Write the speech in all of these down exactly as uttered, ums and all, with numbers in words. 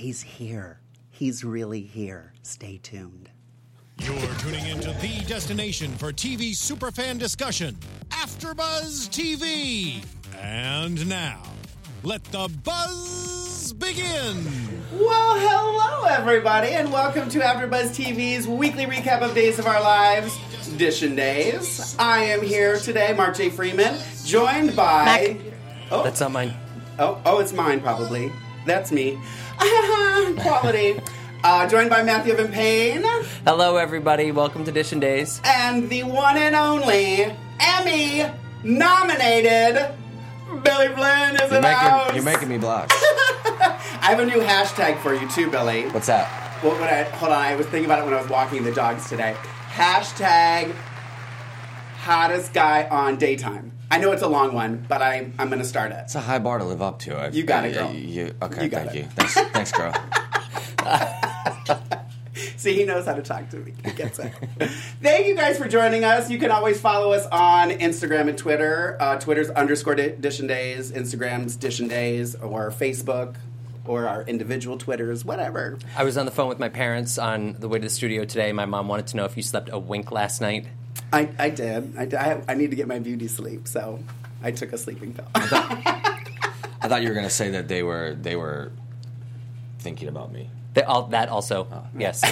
He's here. He's really here. Stay tuned. You're tuning into the destination for T V superfan discussion, AfterBuzz T V. And now, let the buzz begin. Well, hello, everybody, and welcome to AfterBuzz T V's weekly recap of Days of Our Lives, Edition Days. I am here today, Mark J. Freeman, joined by... Mac. Oh, That's not mine. Oh, oh, it's mine, probably. That's me. Quality. Uh, joined by Matthew Evan Payne. Hello, everybody. Welcome to Edition Days. And the one and only Emmy-nominated Billy Flynn is You're in the house. making, you're making me blush. I have a new hashtag for you, too, Billy. What's that? Well, when I, hold on, I was thinking about it when I was walking the dogs today. Hashtag hottest guy on daytime. I know it's a long one, but I, I'm going to start it. It's a high bar to live up to. I've, You got it, girl. You, you, okay, You got thank it. you. Thanks, thanks, girl. See, he knows how to talk to me. He gets it. Thank you guys for joining us. You can always follow us on Instagram and Twitter. Uh, Twitter's underscore Edition Days, Instagram's Edition Days, or Facebook, or our individual Twitters, whatever. I was on the phone with my parents on the way to the studio today. My mom wanted to know if you slept a wink last night. I, I did. I, did. I, have, I need to get my beauty sleep, so I took a sleeping pill. I thought, I thought you were going to say that they were they were thinking about me. They, all, that also, oh. Yes.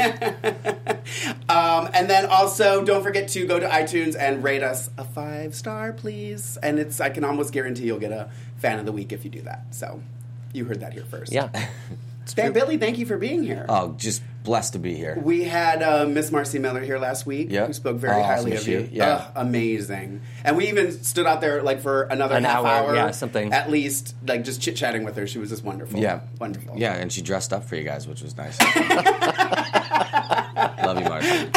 um, and then also, don't forget to go to iTunes and rate us a five star, please. And it's I can almost guarantee you'll get a fan of the week if you do that. So you heard that here first. Yeah. Hey, Billy, thank you for being here. Oh, just blessed to be here. We had uh, Miss Marcy Miller here last week, yep. who spoke very oh, highly awesome of you. Yeah, uh, amazing. And we even stood out there like for another An half hour, hour, yeah, something. At least, like just chit chatting with her. She was just wonderful. Yeah, wonderful. Yeah, and she dressed up for you guys, which was nice. Love you, Marcy.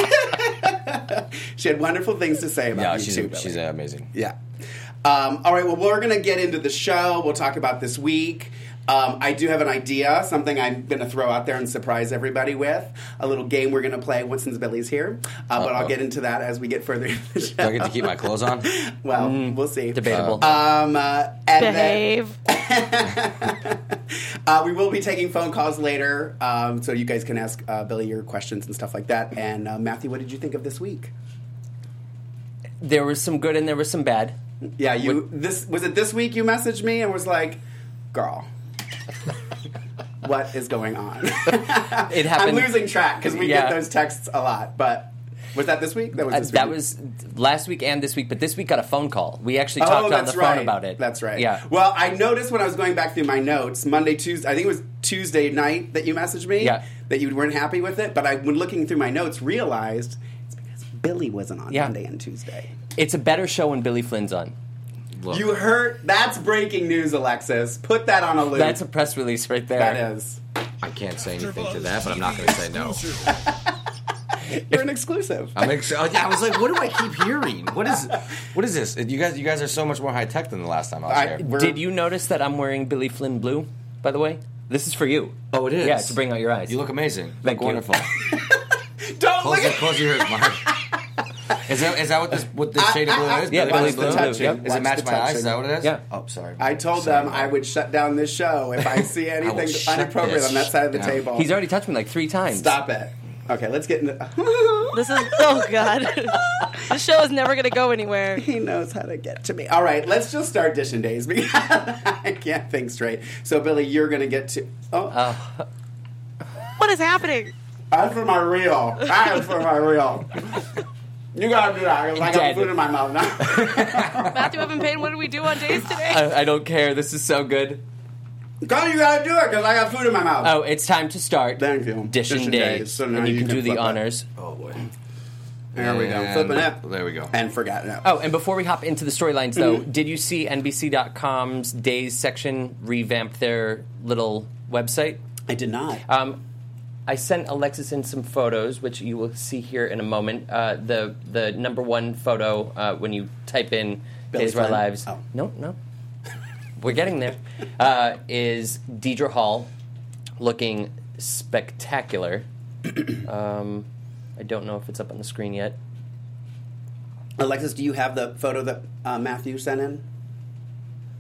She had wonderful things to say about yeah, you she's too, a, Billy. she's uh, amazing. Yeah. Um, all right. Well, we're going to get into the show. We'll talk about this week. Um, I do have an idea, something I'm going to throw out there and surprise everybody with. A little game we're going to play since Billy's here. Uh, but I'll get into that as we get further into the show. Do I get to keep my clothes on? Well, mm, we'll see. Debatable. Um, uh, and Behave. Then, uh, we will be taking phone calls later, um, so you guys can ask uh, Billy your questions and stuff like that. And uh, Matthew, what did you think of this week? There was some good and there was some bad. Yeah, you. What? This was it. This week you messaged me and was like, "Girl, what is going on?" It happened. I'm losing track because we yeah. get those texts a lot. But was that this week? That was this uh, week. that was last week and this week. But this week got a phone call. We actually oh, talked that's on the right. phone about it. That's right. Yeah. Well, I noticed when I was going back through my notes, Monday, Tuesday. I think it was Tuesday night that you messaged me. Yeah. That you weren't happy with it, but I, when looking through my notes, realized it's because Billy wasn't on yeah. Monday and Tuesday. It's a better show when Billy Flynn's on. Look. You heard? That's breaking news, Alexis. Put that on a loop. That's a press release right there. That is. I can't say anything to that, but I'm not going to say no. You're an exclusive. I'm ex- I was like, what do I keep hearing? What is what is this? You guys, you guys are so much more high tech than the last time I was I- here. we're- Did you notice that I'm wearing Billy Flynn blue, by the way? This is for you. Oh, it is? Yeah, to bring out your eyes. You look amazing. Thank look you. wonderful. Don't Close, look your, at close your ears, Mark. Is that, is that what this what this shade of blue is? Yeah, Billy Billy blue. blue. touching. Yep. Does Watch it match the my eyes? touching. Is that what it is? Yeah. Oh, sorry. I told Sorry, them Mark. I would shut down this show if I see anything shut inappropriate on that this side of the down. table. He's already touched me like three times. Stop it. Okay, let's get into... This is, oh God. This show is never going to go anywhere. He knows how to get to me. All right, let's just start Edition Days because I can't think straight. So, Billy, you're going to get to... Oh, Uh, What is happening? that's for my real. That is for my real. You gotta do that because I got Dead. food in my mouth now. Matthew Evan Payne, what did we do on Days today? I, I don't care. This is so good. Come, you gotta do it because I got food in my mouth. Oh, it's time to start. Thank you. Edition Edition Days. Days. So now and you, you can, can do the flip it. honors. Oh, boy. There we go. And- Flipping it. There we go. And forgot it. Oh, and before we hop into the storylines, though, Mm-hmm. did you see N B C dot com's Days section revamp their little website? I did not. Um, I sent Alexis in some photos, which you will see here in a moment. Uh, the the number one photo uh, when you type in Billy Days of Our Flynn? Lives. Oh. No, no. We're getting there. Uh, is Deidre Hall looking spectacular. um, I don't know if it's up on the screen yet. Alexis, do you have the photo that uh, Matthew sent in?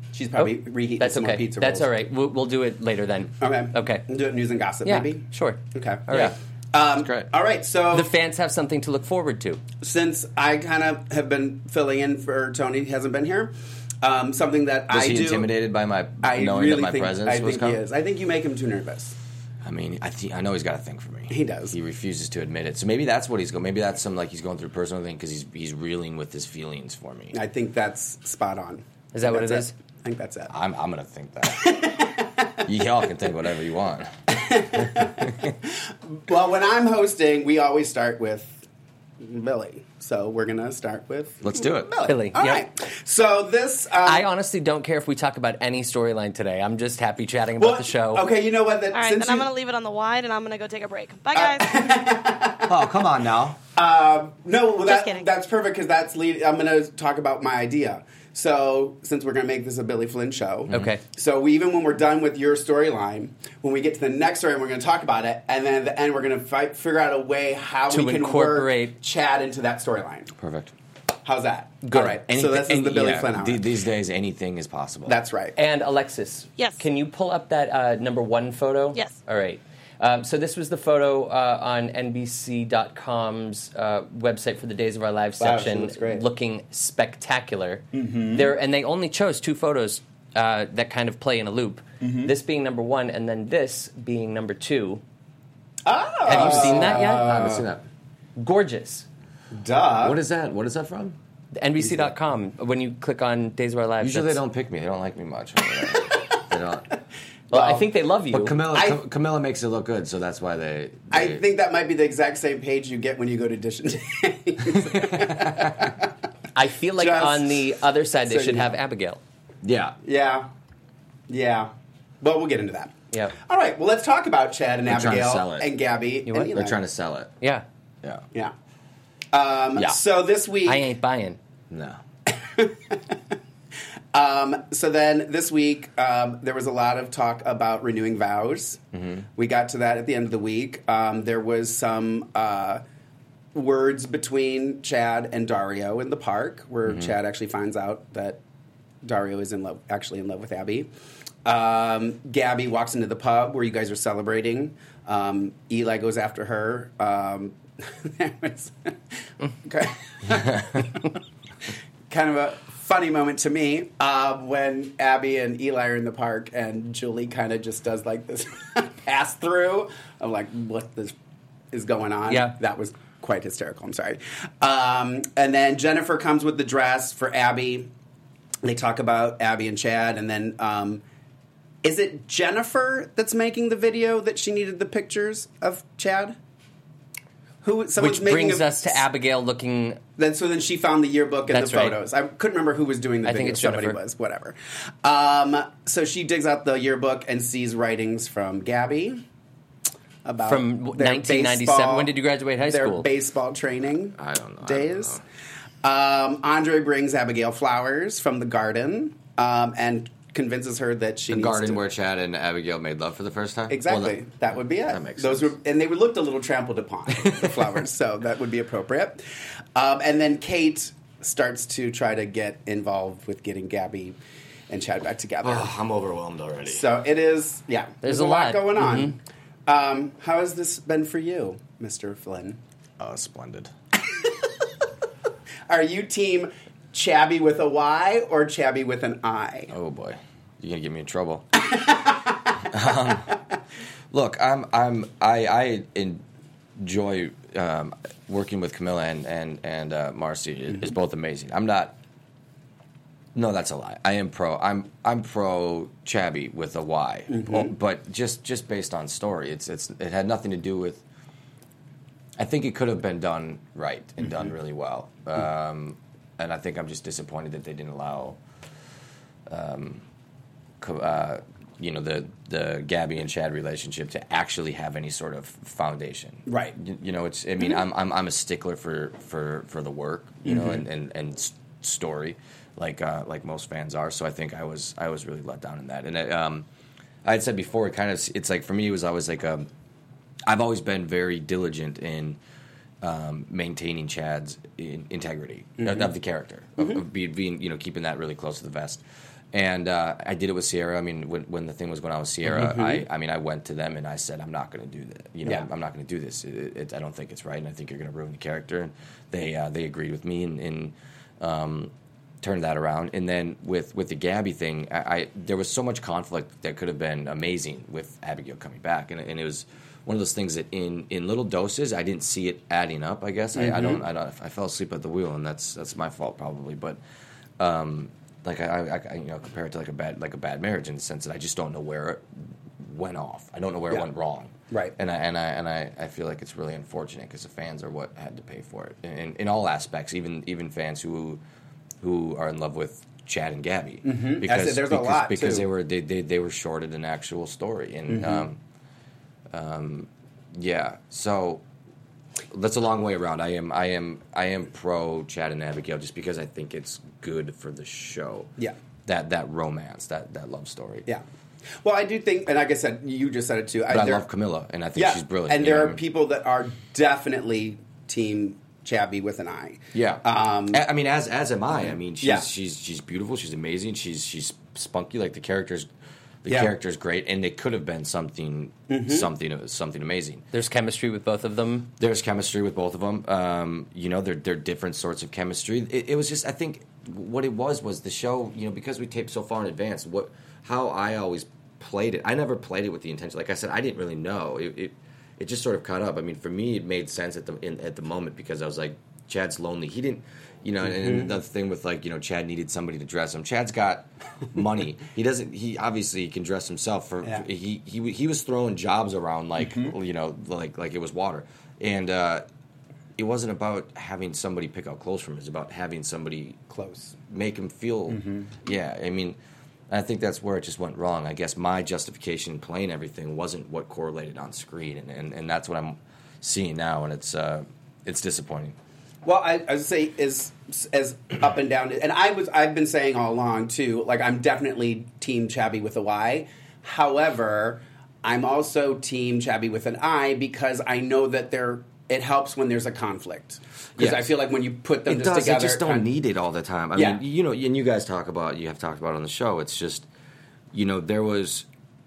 She's probably Oh, reheating That's some okay. more pizza That's rolls. all right. We'll, we'll do it later then. Okay. Okay. We'll do it in news and gossip, Yeah, maybe? sure. Okay. All Yeah. right. Um, great. All right, so The fans have something to look forward to. since I kind of have been filling in for Tony, he hasn't been here, um, something that Was I he do... intimidated by my I knowing really that my think, presence I was think coming? he is. I think you make him too nervous. I mean, I th- I know he's got a thing for me. He does. He refuses to admit it. So maybe that's what he's going. Maybe that's some like he's going through a personal thing because he's he's reeling with his feelings for me. I think that's spot on. Is that I what think it that's is? I think that's it. I'm I'm gonna think that. Y'all can think whatever you want. Well, when I'm hosting, we always start with Billy. So we're going to start with Let's do it. Billy. Billy, All yep. right. So this... Um, I honestly don't care if we talk about any storyline today. I'm just happy chatting about well, the show. Okay, you know what? That, All right, since then I'm you- going to leave it on the wide, and I'm going to go take a break. Bye, guys. Oh, come on now. No, well, Just that, kidding. that's perfect because that's lead. I'm going to talk about my idea. So, since we're going to make this a Billy Flynn show, Okay. So we, even when we're done with your storyline, when we get to the next story, we're going to talk about it, and then at the end, we're going to fight, figure out a way how To we can incorporate- work Chad into that storyline. Perfect. How's that? Good. All right. Anything, so this is the any- Billy yeah, Flynn hour. th- These days, anything is possible. That's right. And Alexis, Yes. can you pull up that uh, number one photo? Yes. All right. Um, so this was the photo uh, on N B C dot com's uh, website for the Days of Our Lives Wow, she section, looks great. looking spectacular. Mm-hmm. There, and they only chose two photos uh, that kind of play in a loop. Mm-hmm. This being number one, and then this being number two. Oh, Have you seen that yet? I haven't seen that. Gorgeous. duh. What is that? What is that from? N B C dot com. When you click on Days of Our Lives, Usually they that's- don't pick me. They don't like me much. they don't. Well, I Well, think they love you. But Camilla, I- Cam- Camilla makes it look good, so that's why they. I they- think that might be the exact same page you get when you go to Dish and Days. I feel like Just on the other side they so should you have know. Abigail. Yeah. Yeah. Yeah. But we'll get into that. Yeah. All right. Well, let's talk about Chad and They're trying to Abigail sell it. and Gabby. You what? and Eli. They're trying to sell it. Yeah. Yeah. Yeah. Um, Yeah. So this week. I ain't buying. No. Um, so then this week, um, there was a lot of talk about renewing vows. Mm-hmm. We got to that at the end of the week. Um, there was some uh, words between Chad and Dario in the park, where Mm-hmm. Chad actually finds out that Dario is in love, actually in love with Abby. Um, Gabby walks into the pub where you guys are celebrating. Um, Eli goes after her. Um, there was okay. kind of a funny moment to me uh, when Abby and Eli are in the park and Julie kind of just does like this pass through of like what this is going on. Yeah. That was quite hysterical. I'm sorry. Um, and then Jennifer comes with the dress for Abby. They talk about Abby and Chad, and then um, is it Jennifer that's making the video that she needed the pictures of Chad? Who someone's Which making brings a- us to Abigail looking. Then so then she found the yearbook and That's the right. photos. I couldn't remember who was doing the I video. think it's Somebody Jennifer. was, whatever. Um, so she digs out the yearbook and sees writings from Gabby about From their nineteen ninety-seven. baseball- When did you graduate high their school? baseball training I don't know. I don't days. Um, Andre brings Abigail flowers from the garden um, and convinces her that she The needs garden to, where Chad and Abigail made love for the first time. Exactly. Well, that would be it. that makes Those sense. were, and they looked a little trampled upon, the flowers, so that would be appropriate. Um, and then Kate starts to try to get involved with getting Gabby and Chad back together. Oh, I'm overwhelmed already. So it is, yeah. There's a a lot, lot. Mm-hmm. going on. Um, how has this been for you, Mister Flynn? Oh, splendid. Are you team Chabby with a Y or Chabby with an I? Oh boy, you're gonna get me in trouble. um, look, I'm, I'm, I, I enjoy um, working with Camilla and and and uh, Marcy. It- It's both amazing. I'm not. No, that's a lie. I am pro. I'm I'm pro Chabby with a Y, Oh, but just just based on story, it's it's it had nothing to do with. I think it could have been done right and done really well, um, and I think I'm just disappointed that they didn't allow. Um, co- uh, you know the the Gabby and Chad relationship to actually have any sort of foundation, Right. You, you know, it's. I mean, I'm I'm I'm a stickler for for, for the work, you know, and and, and s- story, like uh, like most fans are. So I think I was I was really let down in that, and it, um, I had said before, it kind of it's like for me it was always like um, I've always been very diligent in. Um, maintaining Chad's in, integrity of, of the character, of, of being, being, you know, keeping that really close to the vest. And uh, I did it with Sierra. I mean, when, when the thing was going on with Sierra, Mm-hmm. I, I mean, I went to them and I said, I'm not going to do that. You know, Yeah. I'm, I'm not going to do this. It, it, I don't think it's right, and I think you're going to ruin the character. And they uh, they agreed with me and, and um, turned that around. And then with, with the Gabby thing, I, I there was so much conflict that could have been amazing with Abigail coming back, and, and it was one of those things that in, in little doses, I didn't see it adding up. I guess Mm-hmm. I, I don't I don't I fell asleep at the wheel, and that's that's my fault probably, but. Um, Like I, I, I, you know, compare it to like a bad, like a bad marriage in the sense that I just don't know where it went off. I don't know where Yeah. it went wrong. Right. And I and I and I, I feel like it's really unfortunate because the fans are what had to pay for it in, in, in all aspects. Even even fans who who are in love with Chad and Gabby Mm-hmm. because That's it. There's a because, lot, because too. they were they, they they were shorted an actual story and Mm-hmm. um, um, yeah. So that's a long way around. I am I am I am pro Chad and Abigail just because I think it's good for the show. Yeah. That that romance, that that love story. Yeah. Well, I do think, and like I said, you just said it too. But I, there- love Camilla, and I think yeah, she's brilliant. and you know there what are I mean? people that are definitely team Chabby with an I. Yeah. Um, I I mean, as as am I. I mean, she's Yeah. she's she's beautiful. She's amazing. She's she's spunky. Like the character's the Yeah. character's great, and it could have been something Mm-hmm. something something amazing. There's chemistry with both of them. There's chemistry with both of them. Um, you know, they're they're different sorts of chemistry. It, it was just, I think, what it was was the show. You know, because we taped so far in advance. What how I always played it. I never played it with the intention. Like I said, I didn't really know. It it, it just sort of caught up. I mean, for me, it made sense at the in, at the moment because I was like, Chad's lonely. He didn't. You know, and, and another thing with like, you know, Chad needed somebody to dress him. Chad's got money. He doesn't. He obviously can dress himself. For, Yeah. for he he he was throwing jobs around like you know like like it was water, and uh, it wasn't about having somebody pick out clothes for him. It was about having somebody Close. make him feel. Yeah, I mean, I think that's where it just went wrong. I guess my justification in playing everything wasn't what correlated on screen, and and, and that's what I'm seeing now, and it's uh, it's disappointing. Well, I, I would say is as up and down, and I was I've been saying all along too. Like I'm definitely team Chabby with a Y. However, I'm also team Chabby with an I because I know that there it helps when there's a conflict. Because Yeah. I feel like when you put them It just does. together, I just don't kind- need it all the time. I Yeah. mean, you know, and you guys talk about, you have talked about it on the show. It's just, you know, there was.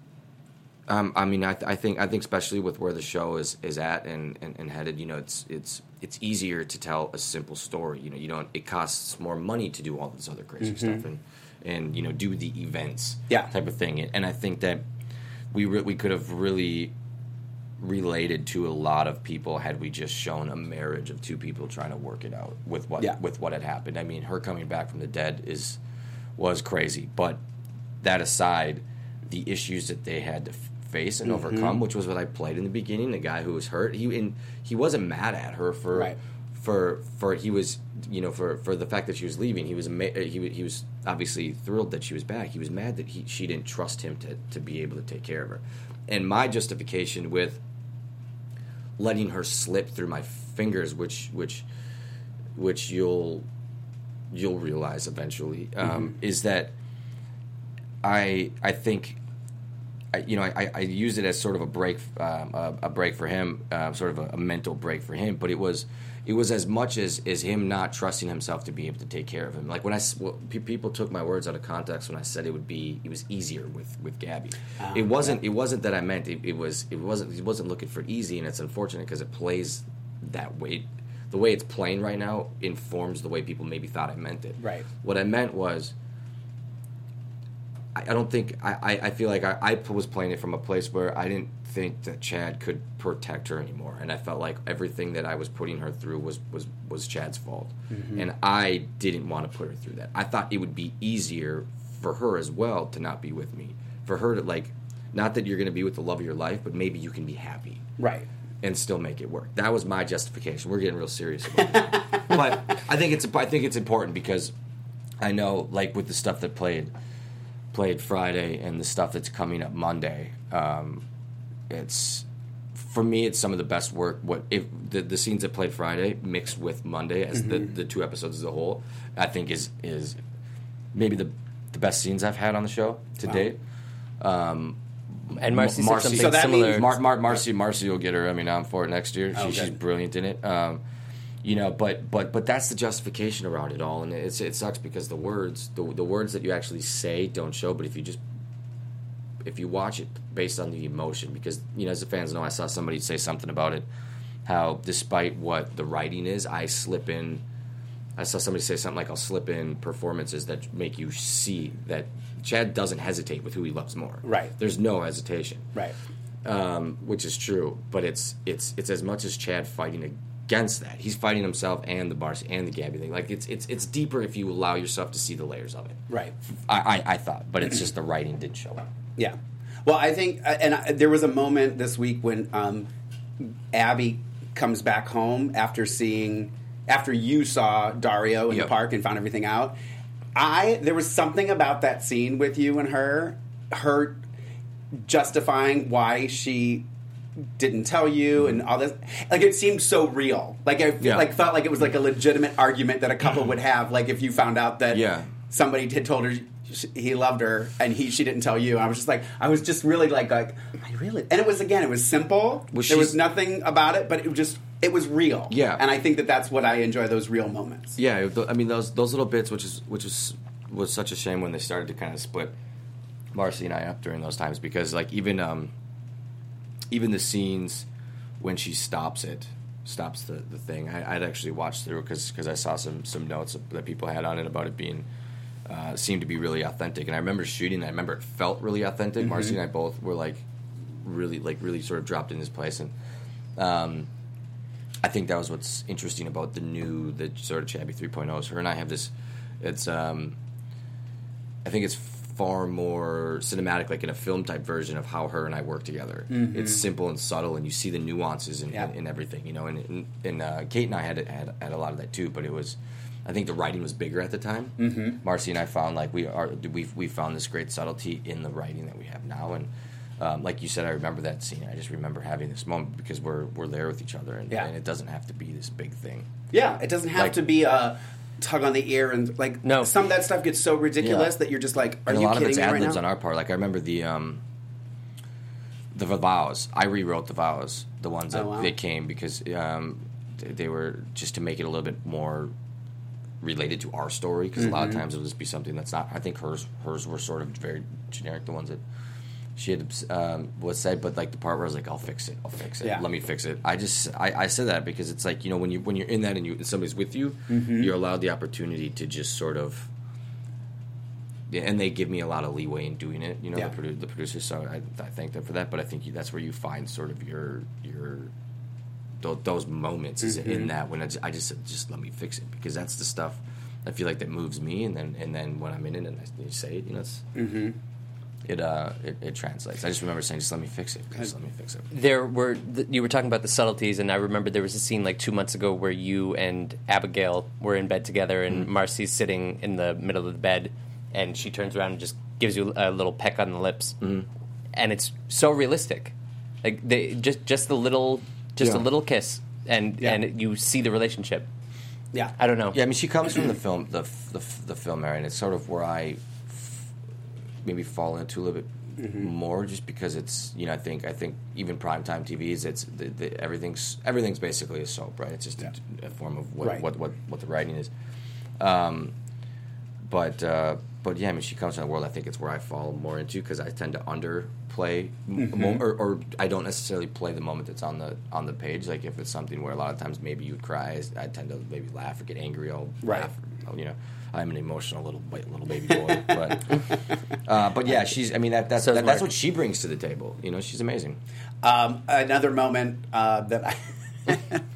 Um, I mean, I, th- I think I think especially with where the show is, is at and, and, and headed, you know, it's it's it's easier to tell a simple story. You know, you don't. It costs more money to do all this other crazy stuff and and you know do the events, Yeah. type of thing. And I think that we re- we could have really related to a lot of people had we just shown a marriage of two people trying to work it out with what Yeah. with what had happened. I mean, her coming back from the dead is was crazy, but that aside, the issues that they had to f- face and Mm-hmm. overcome, which was what I played in the beginning, the guy who was hurt, he and he wasn't mad at her for Right. for for he was you know for, for the fact that she was leaving. He was ama- he wa- he was obviously thrilled that she was back. He was mad that he she didn't trust him to to be able to take care of her. And my justification with letting her slip through my fingers, which which which you'll you'll realize eventually, um, is that I I think I, you know I, I used it as sort of a break um, a, a break for him, uh, sort of a, a mental break for him. But it was it was as much as, as him not trusting himself to be able to take care of him. Like when I s- well, pe- people took my words out of context when I said it would be it was easier with, with Gabby. it wasn't it wasn't that I meant it, it was it wasn't he wasn't looking for easy, and it's unfortunate because it plays that way. The way it's playing right now informs the way people maybe thought I meant it. Right. What I meant was, I, I don't think I, I, I feel like I, I was playing it from a place where I didn't think that Chad could protect her anymore, and I felt like everything that I was putting her through was was, was Chad's fault, and I didn't want to put her through that. I thought it would be easier for her as well to not be with me, for her to like, not that you're going to be with the love of your life, but maybe you can be happy right. and still make it work. That was my justification. We're getting real serious about it. But I think it's I think it's important because I know, like with the stuff that played played Friday and the stuff that's coming up Monday, um, it's for me it's some of the best work. What if the the scenes that played Friday mixed with Monday as the, the two episodes as a whole, I think is is maybe the the best scenes I've had on the show to Wow. date. Um, And Marcy said Marcy- something So that similar. means Mar- Mar- Marcy, Marcy will get her. I mean, I'm for it next year. She, Oh, she's good. brilliant in it. Um, You know, but but but that's the justification around it all, and it's it sucks because the words the the words that you actually say don't show. But if you just if you watch it based on the emotion, because you know, as the fans know, I saw somebody say something about it, how despite what the writing is, I slip in. I saw somebody say something like, "I'll slip in performances that make you see that Chad doesn't hesitate with who he loves more." Right. There's no hesitation. Right. Um, which is true, but it's it's it's as much as Chad fighting against that. He's fighting himself and the Marcy and the Gabby thing. Like it's it's it's deeper if you allow yourself to see the layers of it. Right. I I, I thought, but it's just the writing didn't show up. Yeah. Well, I think, uh, and I, there was a moment this week when um, Abby comes back home after seeing, after you saw Dario in Yep. the park and found everything out. I there was something about that scene with you and her, her justifying why she didn't tell you and all this. Like it seemed so real. Like I feel, Yeah. like felt like it was like a legitimate argument that a couple would have. Like if you found out that Yeah. somebody had told her sh- he loved her and he she didn't tell you. I was just like I was just really like like I really and it was again it was simple. Well, there was she's- nothing about it, but it was just it was real. Yeah. And I think that that's what I enjoy, those real moments. Yeah, th- I mean those those little bits, which is which is was such a shame when they started to kind of split Marcy and I up during those times, because like even um even the scenes when she stops it stops the, the thing I, I'd actually watched through because I saw some some notes that people had on it about it being uh, seemed to be really authentic, and I remember shooting. I remember it felt really authentic. Mm-hmm. Marcy and I both were like really like really sort of dropped in this place, and um, I think that was what's interesting about the new the sort of Chabby three point oh is her and I have this. It's um, I think it's far more cinematic, like in a film type version of how her and I work together. Mm-hmm. It's simple and subtle, and you see the nuances in, yeah. in, in everything, you know. And, and, and uh, Kate and I had, had had a lot of that too, but it was, I think the writing was bigger at the time. Mm-hmm. Marcy and I found like we are we we found this great subtlety in the writing that we have now, and um, like you said, I remember that scene. I just remember having this moment because we're we're there with each other, and, yeah. and it doesn't have to be this big thing. Yeah, it doesn't have Like- to be a tug on the ear and like No. some of that stuff gets so ridiculous Yeah. that you're just like, are and you a lot of kidding it's me ad right libs now? on our part. Like I remember the um, the vows. I rewrote the vows, the ones that Oh, wow. they came because um, th- they were just to make it a little bit more related to our story. Because Mm-hmm. a lot of times it'll just be something that's not. I think hers hers were sort of very generic. The ones that she had um, was said, but like the part where I was like, "I'll fix it. I'll fix it. Yeah. Let me fix it." I just I, I said that because it's like, you know, when you when you're in that and you and somebody's with you, Mm-hmm. you're allowed the opportunity to just sort of. Yeah, and they give me a lot of leeway in doing it, you know, Yeah. the, produ- the producers. So I, I thank them for that. But I think you, that's where you find sort of your your those, those moments is Mm-hmm. in that when I just, I just said, just let me fix it, because that's the stuff I feel like that moves me. And then and then when I'm in it and I say it, you know, it's, Mm-hmm. it uh it, it translates. I just remember saying, just let me fix it, just let me fix it. There were th- you were talking about the subtleties, and I remember there was a scene like two months ago where you and Abigail were in bed together, and Mm-hmm. Marcy's sitting in the middle of the bed, and she turns around and just gives you a little peck on the lips, Mm-hmm. and it's so realistic, like they just just the little just Yeah. a little kiss, and Yeah. and you see the relationship. Yeah. I don't know. Yeah, I mean, she comes from the film, the the, the film area, and it's sort of where I f- maybe fall into a little bit Mm-hmm. more, just because it's, you know, I think I think even primetime T Vs, it's the, the, everything's everything's basically a soap, right? It's just Yeah. a, a form of what, Right. what what what the writing is. Um, but uh, but yeah, I mean, she comes from a world I think it's where I fall more into, because I tend to underplay, Mm-hmm. mo- or, or I don't necessarily play the moment that's on the on the page. Like if it's something where a lot of times maybe you'd cry, I tend to maybe laugh or get angry. I'll Right. laugh. You know, I'm an emotional little ba- little baby boy, but uh, but yeah, she's. I mean, that that's So is that, that's Mark. what she brings to the table. You know, she's amazing. Um, another moment uh, that I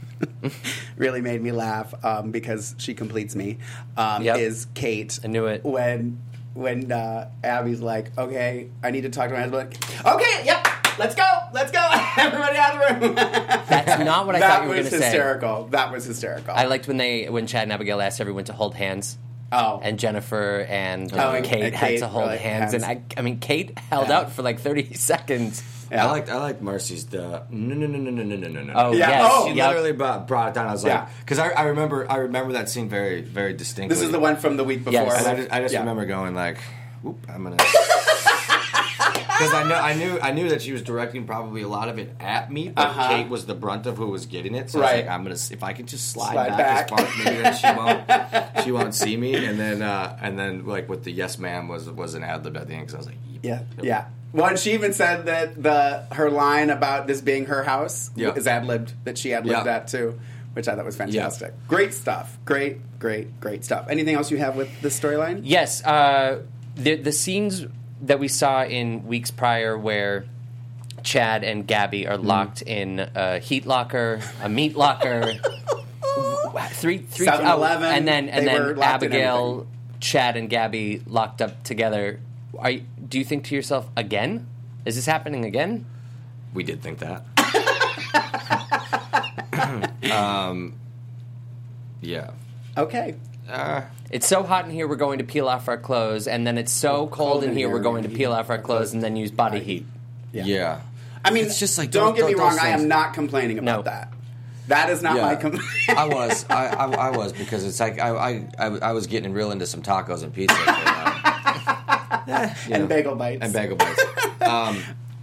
really made me laugh um, because she completes me um, Yep. is Kate. I knew it. When when uh, Abby's like, okay, I need to talk to my husband. Okay, yep, let's go, let's go. Everybody out of the room. That's not what I that thought you were was going to say. hysterical. That was hysterical. I liked when they when Chad and Abigail asked everyone to hold hands. Oh. And Jennifer and, Oh, and- Kate and had Kate to hold were like hands, hands. and I, I mean, Kate held Yeah. out for like thirty seconds. Yeah. I liked I liked Marcy's the no no no no no no no no no. Oh, Yeah. yes. Oh. She Yep. literally brought, brought it down. I was like, Yeah. because I, I remember I remember that scene very very distinctly. This is the one from the week before. Yes. And I just, I just Yeah. remember going like, "Whoop, I'm gonna." because I know I knew I knew that she was directing probably a lot of it at me, but Uh-huh. Kate was the brunt of who was getting it. So I Right. was like, I'm gonna if I can just slide, Slide back, back. as far, maybe then she won't she won't see me. And then uh, and then like with the yes ma'am was was an ad lib at the end because I was like, Yeah, Yep. yeah. Well, and she even said that the her line about this being her house Yeah. is ad libbed. That she ad libbed Yeah. that too, which I thought was fantastic. Great stuff. Great, great, great stuff. Anything else you have with this storyline? Yes, uh, the the scenes that we saw in weeks prior where Chad and Gabby are locked in a heat locker, a meat locker, three three seven eleven, and then and they were then locked in Abigail, everything. Chad, and Gabby locked up together. Are you, do you think to yourself again? Is this happening again? we did think that. um, yeah. Okay. Uh, It's so hot in here, we're going to peel off our clothes, and then it's so cold in here, we're going to peel off our clothes and then use body heat. yeah. I mean, It's just like, don't those- get me those wrong. I things- am not complaining about No. that. That is not Yeah. my complaint. I was, I, I, I was because it's like I, I, I, I was getting real into some tacos and pizza, but, um, you and know, bagel bites. and bagel bites. Um,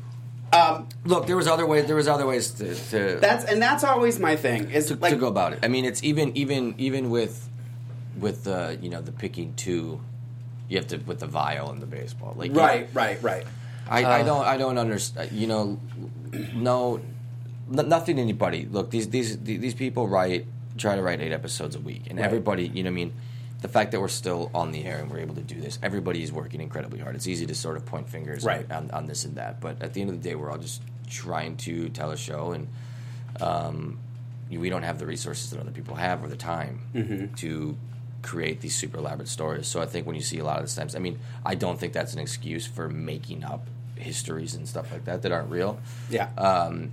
um, look, there was other ways. There was other ways to to, That's and that's always my thing. Is to, like to go about it. I mean, it's even even even with with the you know the picking two, you have to with the vial and the baseball. Like right, right, right. I, I don't I don't understand. You know, no, n- nothing. Anybody look these these these people write try to write eight episodes a week, and Right. everybody. You know, what I mean, the fact that we're still on the air and we're able to do this, everybody is working incredibly hard. It's easy to sort of point fingers Right. on, on this and that, but at the end of the day, we're all just trying to tell a show, and um, we don't have the resources that other people have or the time Mm-hmm. to create these super elaborate stories. So I think when you see a lot of the times, I mean, I don't think that's an excuse for making up histories and stuff like that that aren't real. Yeah. Um,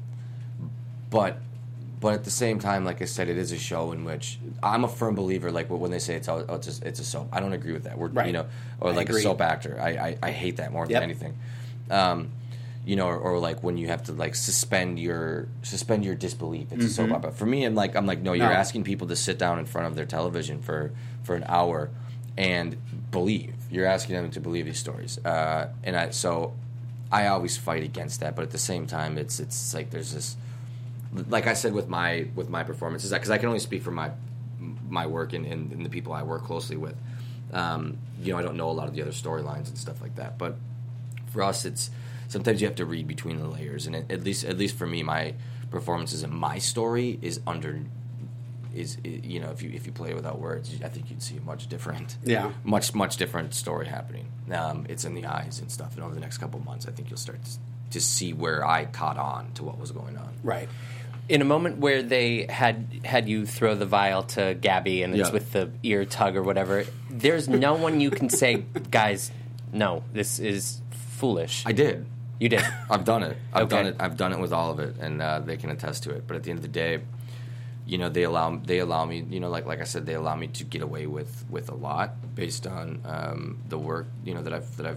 but but at the same time, like I said, it is a show in which I'm a firm believer. Like when they say it's a, it's a, it's a soap, I don't agree with that. We're Right. you know, or I like agree. a soap actor. I, I, I hate that more Yep. than anything. Um, you know, or, or like when you have to like suspend your suspend your disbelief. It's a soap opera. For me, I'm like I'm like no, you're Mm-hmm. No. asking people to sit down in front of their television for for an hour and believe. You're asking them to believe these stories, uh, and I so I always fight against that. But at the same time, it's it's like there's this, like I said with my with my performances, because I can only speak for my my work and, and, and the people I work closely with. Um, you know, I don't know a lot of the other storylines and stuff like that, but for us, it's sometimes you have to read between the layers, and it, at least at least for me, my performances and my story is under is you know if you if you play without words, I think you'd see a much different Yeah. much much different story happening. Um, it's in the eyes and stuff, and over the next couple of months, I think you'll start to, to see where I caught on to what was going on. Right. In a moment where they had had you throw the vial to Gabby and it's Yeah. with the ear tug or whatever, there's no one you can say, guys, no, this is foolish. I did. You did. I've done it. I've Okay. done it. I've done it with all of it, and uh, they can attest to it. But at the end of the day, you know, they allow they allow me. You know, like like I said, they allow me to get away with, with a lot based on um, the work you know that I've that I've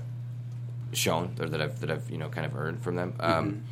shown or that I've that I've you know kind of earned from them. Um,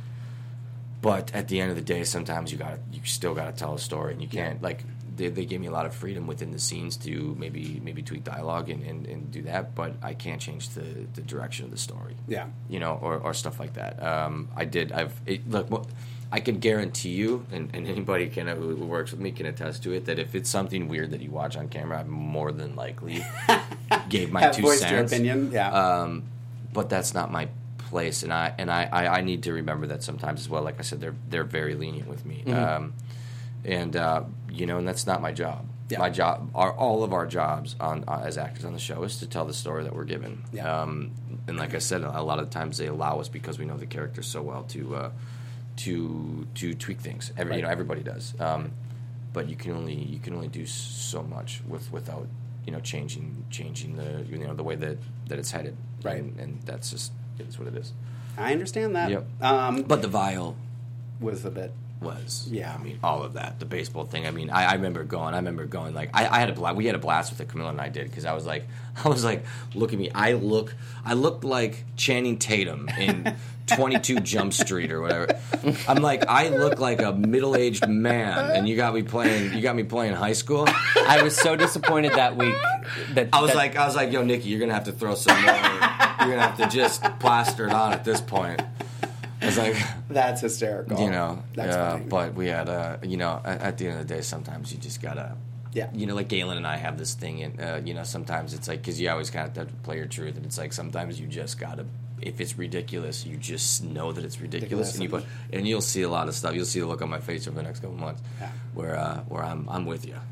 but at the end of the day, sometimes you got to you still got to tell a story, and you can't like. They, they gave me a lot of freedom within the scenes to maybe maybe tweak dialogue and, and, and do that, but I can't change the, the direction of the story. Yeah. You know, or, or stuff like that. Um, I did. I've it, look. Well, I can guarantee you, and, and anybody can who who works with me can attest to it, that if it's something weird that you watch on camera, I more than likely gave my Have two voiced cents. your opinion. Yeah. Um, but that's not my place, and I and I, I, I need to remember that sometimes as well. Like I said, they're they're very lenient with me. Um, and uh, you know, and that's not my job. Yeah. My job, our, all of our jobs on uh, as actors on the show is to tell the story that we're given. Yeah. Um, and like I said, a lot of times they allow us because we know the characters so well to uh, to to tweak things. Every, You know, everybody does. Um, but you can only you can only do so much with without you know changing changing the you know the way that, that it's headed. Right. And, and that's just it's what it is. I understand that. Yep. Um, But the vial. was a bit was. Yeah. I mean, all of that, the baseball thing. I mean, I, I remember going. I remember going. Like, I, I had a blast. We had a blast with it. Camilla and I did because I was like, I was like, look at me. I look. I looked like Channing Tatum in twenty-two Jump Street or whatever. I'm like, I look like a middle-aged man, and you got me playing. You got me playing high school. I was so disappointed that week. That I was that, like, I was like, yo, Nikki, you're gonna have to throw some more. You're gonna have to just plaster it on at this point. I was like, That's hysterical. you know, That's uh, funny. but we had, uh, you know, at, at the end of the day, sometimes you just gotta, Yeah. you know, like Galen and I have this thing, and uh, you know, sometimes it's like because you always kind of have to play your truth, and it's like sometimes you just gotta, if it's ridiculous, you just know that it's ridiculous, Ridiculous and you put, and you'll see a lot of stuff. You'll see the look on my face over the next couple months, Yeah. where uh, where I'm I'm with you.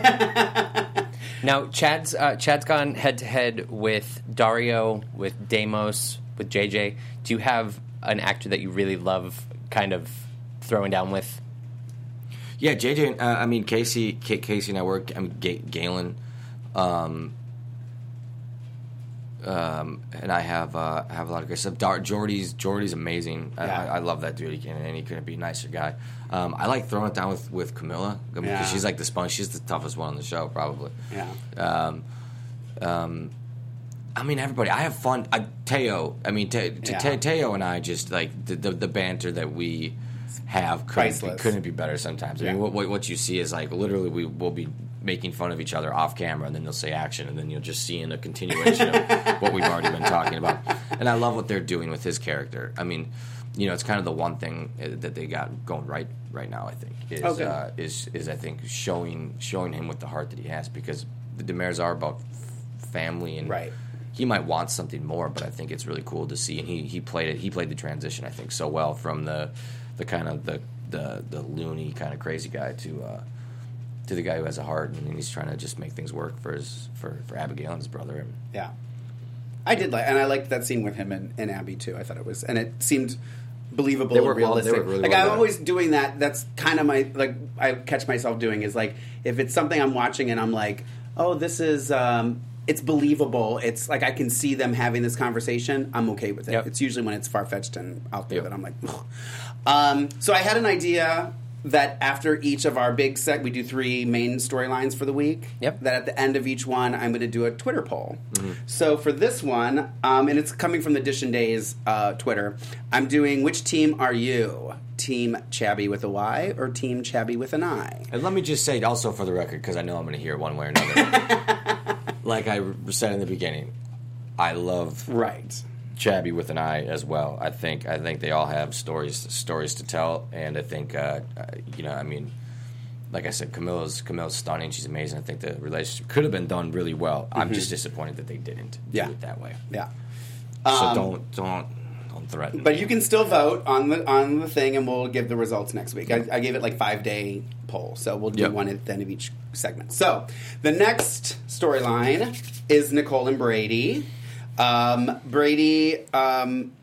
Now, Chad's uh, Chad's gone head to head with Dario, with Deimos, with J J. Do you have an actor that you really love, kind of throwing down with? Yeah, J J. Uh, I mean, Casey, K- Casey and I work. I mean, Ga- Galen, um, um, and I have uh, have a lot of good stuff. Dar- Jordy's Jordy's amazing. I, Yeah. I, I love that dude. He can, and he couldn't be a nicer guy. Um, I like throwing it down with, with Camilla because Yeah. she's like the sponge. She's the toughest one on the show, probably. Yeah. Um, um, I mean, everybody. I have fun. I, Teo. I mean, Te, Te, Yeah. Te, Teo and I just like the the, the banter that we have couldn't be, Priceless. couldn't be better. Sometimes. I Yeah. mean, what, what what you see is like literally we will be making fun of each other off camera, and then they'll say action, and then you'll just see in a continuation of what we've already been talking about. And I love what they're doing with his character. I mean, you know, it's kind of the one thing uh, that they got going right right now. I think is Okay. uh, is is I think showing showing him with the heart that he has, because the Demares are about f- family and Right. he might want something more, but I think it's really cool to see. And he, he played it. He played the transition, I think, so well from the the kind of the the, the loony kind of crazy guy to uh, to the guy who has a heart, and he's trying to just make things work for his for, for Abigail and his brother. And Yeah. I did like, and I liked that scene with him and, and Abby too. I thought it was, and it seemed believable They and work well- they realistic. work really like well I'm together. always doing that. That's kind of my like I catch myself doing is like if it's something I'm watching and I'm like, oh, this is um, it's believable. It's like I can see them having this conversation. I'm okay with it. Yep. It's usually when it's far fetched and out there Yep. that I'm like, ugh. Um, so I had an idea that after each of our big set, we do three main storylines for the week. Yep. That at the end of each one, I'm going to do a Twitter poll. So for this one, um, and it's coming from the Dish and Days uh, Twitter, I'm doing which team are you? Team Chabby with a Y or Team Chabby with an I? And let me just say also for the record, because I know I'm going to hear it one way or another. Like I said in the beginning, I love Right. Chabby with an eye as well. I think I think they all have stories stories to tell, and I think uh, uh, you know. I mean, like I said, Camilla's Camilla's stunning. She's amazing. I think the relationship could have been done really well. I'm just disappointed that they didn't do Yeah. it that way. Yeah. So Um, don't don't don't threaten. But you can still vote on the on the thing, and we'll give the results next week. I, I gave it like five day poll, so we'll do Yep. one at the end of each segment. So the next storyline is Nicole and Brady. Um, Brady. Um,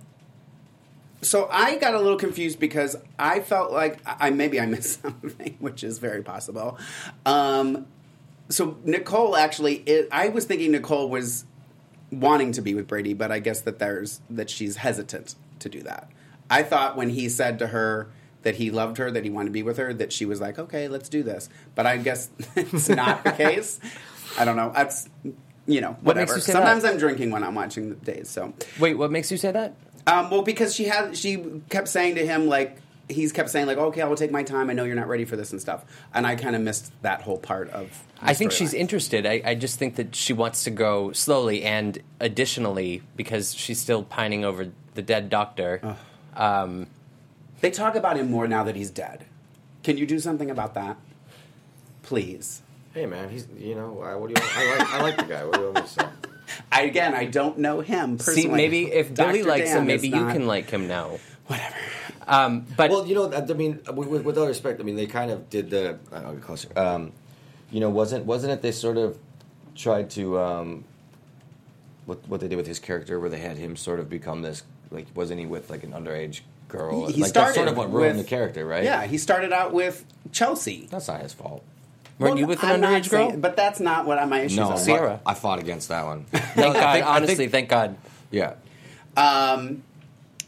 so I got a little confused because I felt like I maybe I missed something, which is very possible. Um, so Nicole actually, it, I was thinking Nicole was wanting to be with Brady, but I guess that there's that she's hesitant to do that. I thought when he said to her that he loved her, that he wanted to be with her, that she was like, okay, let's do this. But I guess it's not the case. I don't know. That's, you know, What whatever. makes you say Sometimes that? I'm drinking when I'm watching the days. So, Wait, what makes you say that? um, well, because she had, she kept saying to him like, he's kept saying like, okay, I will take my time. I know you're not ready for this and stuff. And I kind of missed that whole part of. the I think she's storyline. interested. I, I just think that she wants to go slowly, and additionally, because she's still pining over the dead doctor. Um, They talk about him more now that he's dead. Can you do something about that, please? hey man, he's you know uh, what do you want? I like I like the guy. What do you want me to say? I, again, I don't know him personally. see, maybe if Doctor Billy likes Dan him, maybe is you not- can like him now. Whatever. Um, but Well, you know, I mean, with, with all respect, I mean, they kind of did the. I'll get closer. Um, you know, wasn't wasn't it they sort of tried to um, what what they did with his character, where they had him sort of become this like, wasn't he with like an underage girl? He, he like started that's sort of what ruined with- the character, right? Yeah, he started out with Chelsea. that's not his fault. weren't Well, you with an I'm not underage girl? saying- but that's not what my issues No, are. Sierra. I fought against that one. Thank God. I think- I honestly, think- thank God. yeah. Um,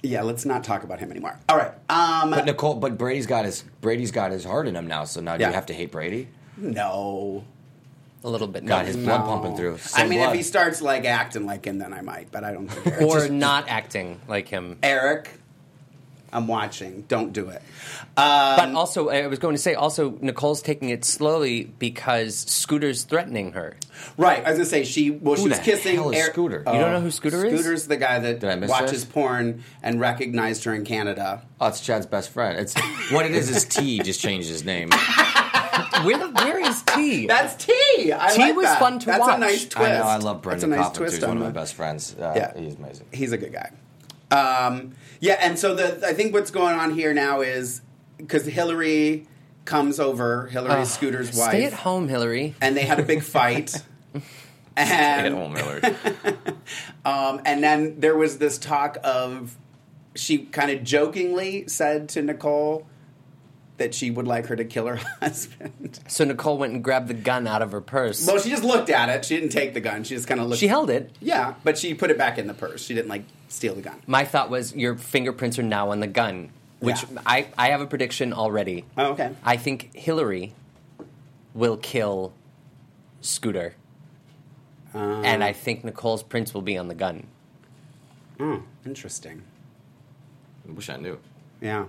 Yeah, let's not talk about him anymore. All right. Um, But Nicole, but Brady's got his Brady's got his heart in him now. So now do Yeah. you have to hate Brady? no. A little bit. Got No. his No. blood pumping through. I Same mean, blood. if he starts like acting like him, then I might. But I don't think. Or not acting like him. Eric, I'm watching. Don't do it. But also, I was going to say, also, Nicole's taking it slowly because Scooter's threatening her. Right. I was gonna say she. Well, Who she was the kissing. hell is Eric- Scooter? Oh, You don't know who Scooter is? Scooter's the guy that Did I miss watches this? porn and recognized her in Canada. Oh, it's Chad's best friend. It's what it is. Is T just changed his name? Where, the, where is T? That's T. I T like was that. fun to That's watch. a nice twist. I know. I love That's Brendan a nice Kaufman too. twist He's one on of my the- best friends. Uh, Yeah. he's amazing. He's a good guy. Um, yeah, and so the I think what's going on here now is because Hillary comes over, Hillary Ugh, Scooter's wife, Stay at home, Hillary. and they had a big fight. At and home, Miller. um, and then there was this talk of she kind of jokingly said to Nicole that she would like her to kill her husband. So Nicole went and grabbed the gun out of her purse. Well, she just looked at it. She didn't take the gun. She just kind of looked. She held it. Yeah, but she put it back in the purse. She didn't like steal the gun. My thought was your fingerprints are now on the gun, which Yeah. I, I have a prediction already. Oh, okay. I think Hillary will kill Scooter. Um, and I think Nicole's prints will be on the gun. Oh, interesting. I wish I knew. Yeah.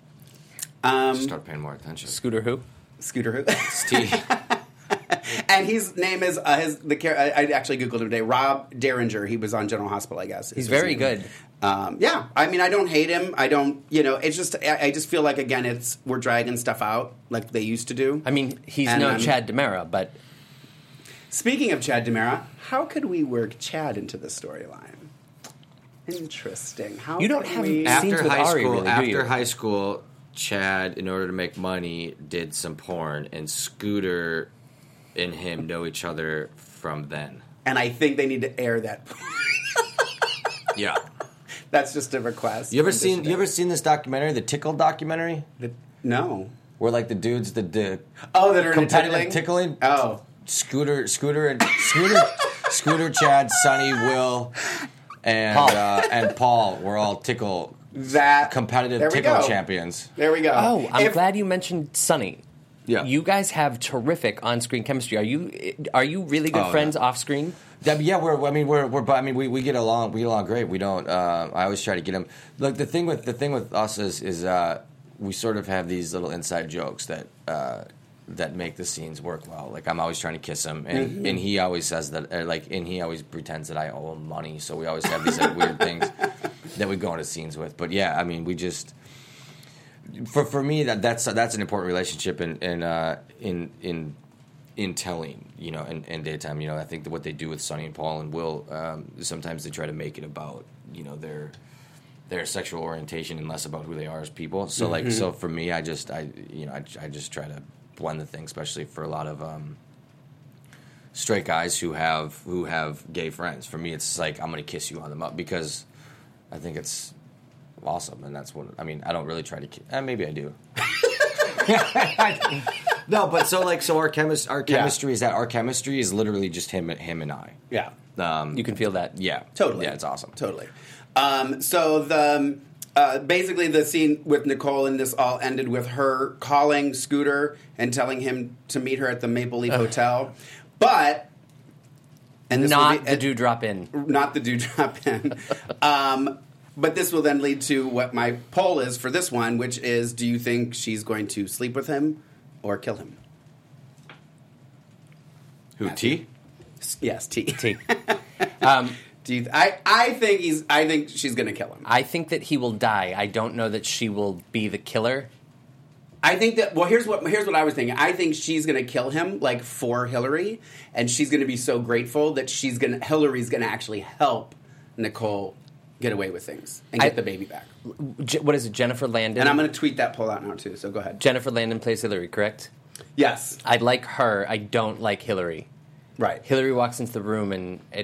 Um, Start paying more attention. Scooter who? Scooter who? It's T. And his name is uh, his the char- I, I actually googled him today. Rob Derringer. He was on General Hospital, I guess. is He's his very name. good. Um, yeah, I mean, I don't hate him. I don't, you know, it's just I, I just feel like again, it's we're dragging stuff out like they used to do. I mean, he's And no I'm- Chad Demera, but Speaking of Chad Demera, how could we work Chad into the storyline? Interesting. How You don't could have we... a- Scenes After with high Ari, school, really, do after you? high school, Chad, in order to make money, did some porn, and Scooter and him know each other from then. And I think they need to air that. Yeah. That's just a request. You ever from seen? Dish You ever Day. seen this documentary, the Tickle documentary, The- no. where like the dudes, the, the Oh, that are into competitive tickling? tickling? Oh. Scooter, Scooter, and Scooter, Scooter, Chad, Sonny, Will, and Paul. Uh, and Paul were all tickle That competitive there we tickle go. champions. There we go. oh, I'm If- glad you mentioned Sonny. Yeah. You guys have terrific on-screen chemistry. Are you are you really good Oh, friends yeah. off-screen? Yeah, yeah, we're. I mean, we're. We're. I mean, we, we get along. We get along great. We don't. Uh, I always try to get them. Look, the thing with the thing with us is is uh, we sort of have these little inside jokes that uh, that make the scenes work well. Like I'm always trying to kiss him, and, Mm-hmm. and he always says that. Uh, like, and he always pretends that I owe him money. So we always have these like, weird things that we go into scenes with. But yeah, I mean, we just. For for me, that that's that's an important relationship in in uh, in in in telling, you know, in, in daytime. You know, I think that what they do with Sonny and Paul and Will, um, sometimes they try to make it about, you know, their their sexual orientation and less about who they are as people. So like, Mm-hmm. so for me, I just I you know I, I just try to blend the thing, especially for a lot of um, straight guys who have who have gay friends. For me, it's like I'm gonna kiss you on the mouth because I think it's awesome, and that's what I mean. I don't really try to. Ki- eh, maybe I do. No, but so like so our chemis- our Yeah. chemistry is that our chemistry is literally just him him and I. Yeah. Um, You can feel that. yeah, Totally. Yeah, it's awesome. Totally. Um, so the um, uh, basically the scene with Nicole and this all ended with her calling Scooter and telling him to meet her at the Maple Leaf Hotel, but and this will Not be- the dewdrop in. not the dewdrop in. um, but this will then lead to what my poll is for this one, which is: do you think she's going to sleep with him or kill him? Who Matthew. T? Yes, T. T. Um, Do you, I I think he's. I think she's going to kill him. I think that he will die. I don't know that she will be the killer. I think that. Well, here's what here's what I was thinking. I think she's going to kill him, like for Hillary, and she's going to be so grateful that she's going to Hillary's going to actually help Nicole get away with things and get I- the baby back. Je- what is it, Jennifer Landon? And I'm going to tweet that poll out now too. So go ahead. Jennifer Landon plays Hillary, correct? Yes. I like her. I don't like Hillary. Right. Hillary walks into the room and it.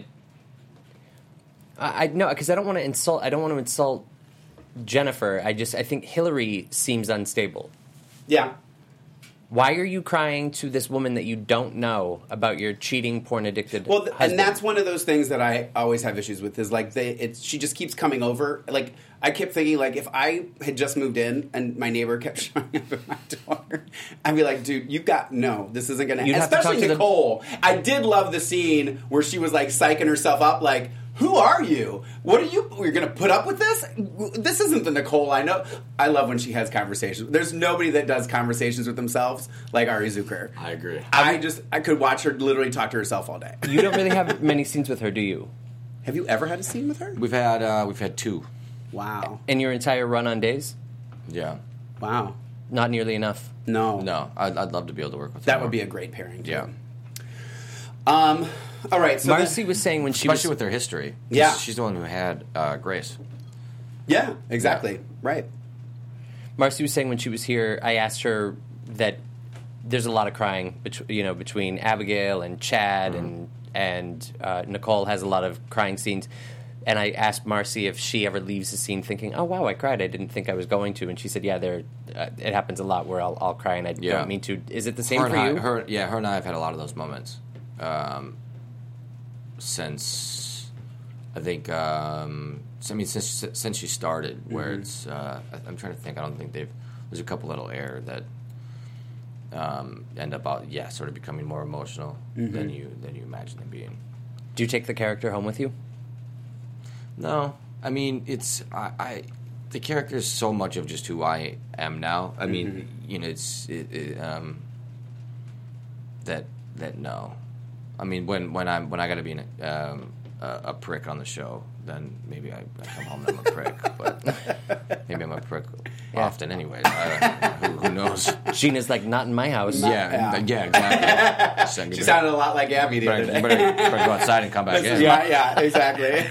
I, I no, because I don't want to insult. I don't want to insult Jennifer. I just I think Hillary seems unstable. Yeah. Why are you crying to this woman that you don't know about your cheating, porn-addicted Well, th- husband? and that's one of those things that I always have issues with. Is like they, it's she just keeps coming over. Like I kept thinking, like if I had just moved in and my neighbor kept showing up at my door, I'd be like, dude, you got no, this isn't gonna. You'd have to Especially talk to the- Nicole. I did love the scene where she was like psyching herself up, like. Who are you? What are you? You're going to put up with this? This isn't the Nicole I know. I love when she has conversations. There's nobody that does conversations with themselves like Ari Zucker. I agree. I just I could watch her literally talk to herself all day. You don't really have many scenes with her, do you? Have you ever had a scene with her? We've had uh, we've had two. Wow. In your entire run on Days? Yeah. Wow. Not nearly enough. No. No, I'd, I'd love to be able to work with her. That more. would be a great pairing. Too. Yeah. Um. All right. So Marcy the- was saying when she Especially was... with their history. 'Cause Yeah. She's the one who had uh, Grace. Yeah. Exactly. Right. Marcy was saying when she was here, I asked her that there's a lot of crying, bet- you know, between Abigail and Chad, Mm-hmm. and and uh, Nicole has a lot of crying scenes. And I asked Marcy if she ever leaves a scene thinking, "Oh wow, I cried. I didn't think I was going to." And she said, "Yeah, there, uh, it happens a lot where I'll, I'll cry and I Yeah. don't mean to." Is it the same her for and I, you? Her, yeah, her and I have had a lot of those moments. Um, since I think, um, I mean, since since she started, where Mm-hmm. it's, uh, I- I'm trying to think. I don't think they've. There's a couple that'll air that um, end up out, yeah, sort of becoming more emotional Mm-hmm. than you than you imagine them being. Do you take the character home with you? No, I mean it's I, I the character is so much of just who I am now. I mean, Mm-hmm. you know, it's it, it, um, that that no. I mean, when when I'm when I got to be an, um, a, a prick on the show, then maybe I, I come home and I'm a prick. But maybe I'm a prick often, anyways. I, who, who knows? Gina's like, not in my house. Yeah, yeah, exactly. So She better- sounded a lot like Abby the other better, day. better, better go outside and come back This in. is my- yeah, exactly.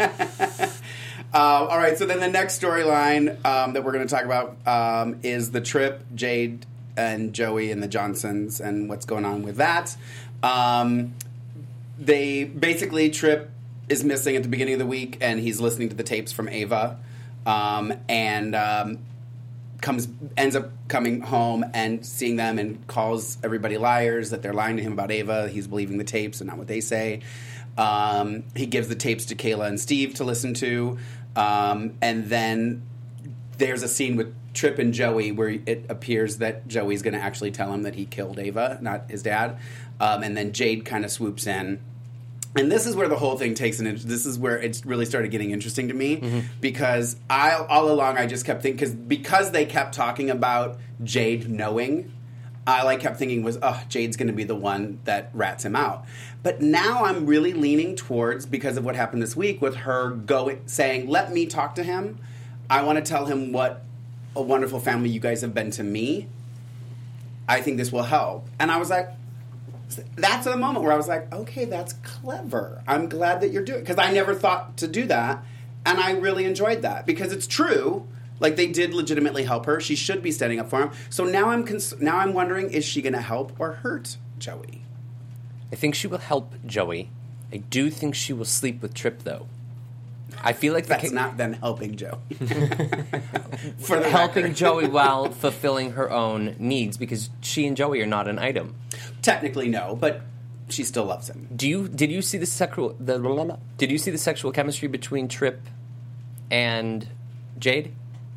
uh, all right, so then the next storyline um, that we're going to talk about um, is the trip, Jade and Joey and the Johnsons, and what's going on with that. Um, they basically, Trip is missing at the beginning of the week, and he's listening to the tapes from Ava, um, and um, comes ends up coming home and seeing them and calls everybody liars, that they're lying to him about Ava. He's believing the tapes and not what they say. Um, he gives the tapes to Kayla and Steve to listen to, um, and then there's a scene with Trip and Joey where it appears that Joey's going to actually tell him that he killed Ava, not his dad. Um, and then Jade kind of swoops in. And this is where the whole thing takes an. This is where it really started getting interesting to me, mm-hmm. because I all along I just kept thinking because because they kept talking about Jade knowing, I like kept thinking was oh Jade's going to be the one that rats him out. But now I'm really leaning towards, because of what happened this week with her going saying, "Let me talk to him. I want to tell him what a wonderful family you guys have been to me. I think this will help." And I was like. That's the moment where I was like, okay, that's clever. I'm glad that you're doing it. Because I never thought to do that. And I really enjoyed that. Because it's true. Like, they did legitimately help her. She should be standing up for him. So now I'm cons- now I'm wondering, is she going to help or hurt Joey? I think she will help Joey. I do think she will sleep with Trip, though. I feel like the That's ca- not them helping Joey. For the helping record. Joey while fulfilling her own needs, because she and Joey are not an item. Technically, no. But she still loves him. Do you did you see the sexual the did you see the sexual chemistry between Trip and Jade?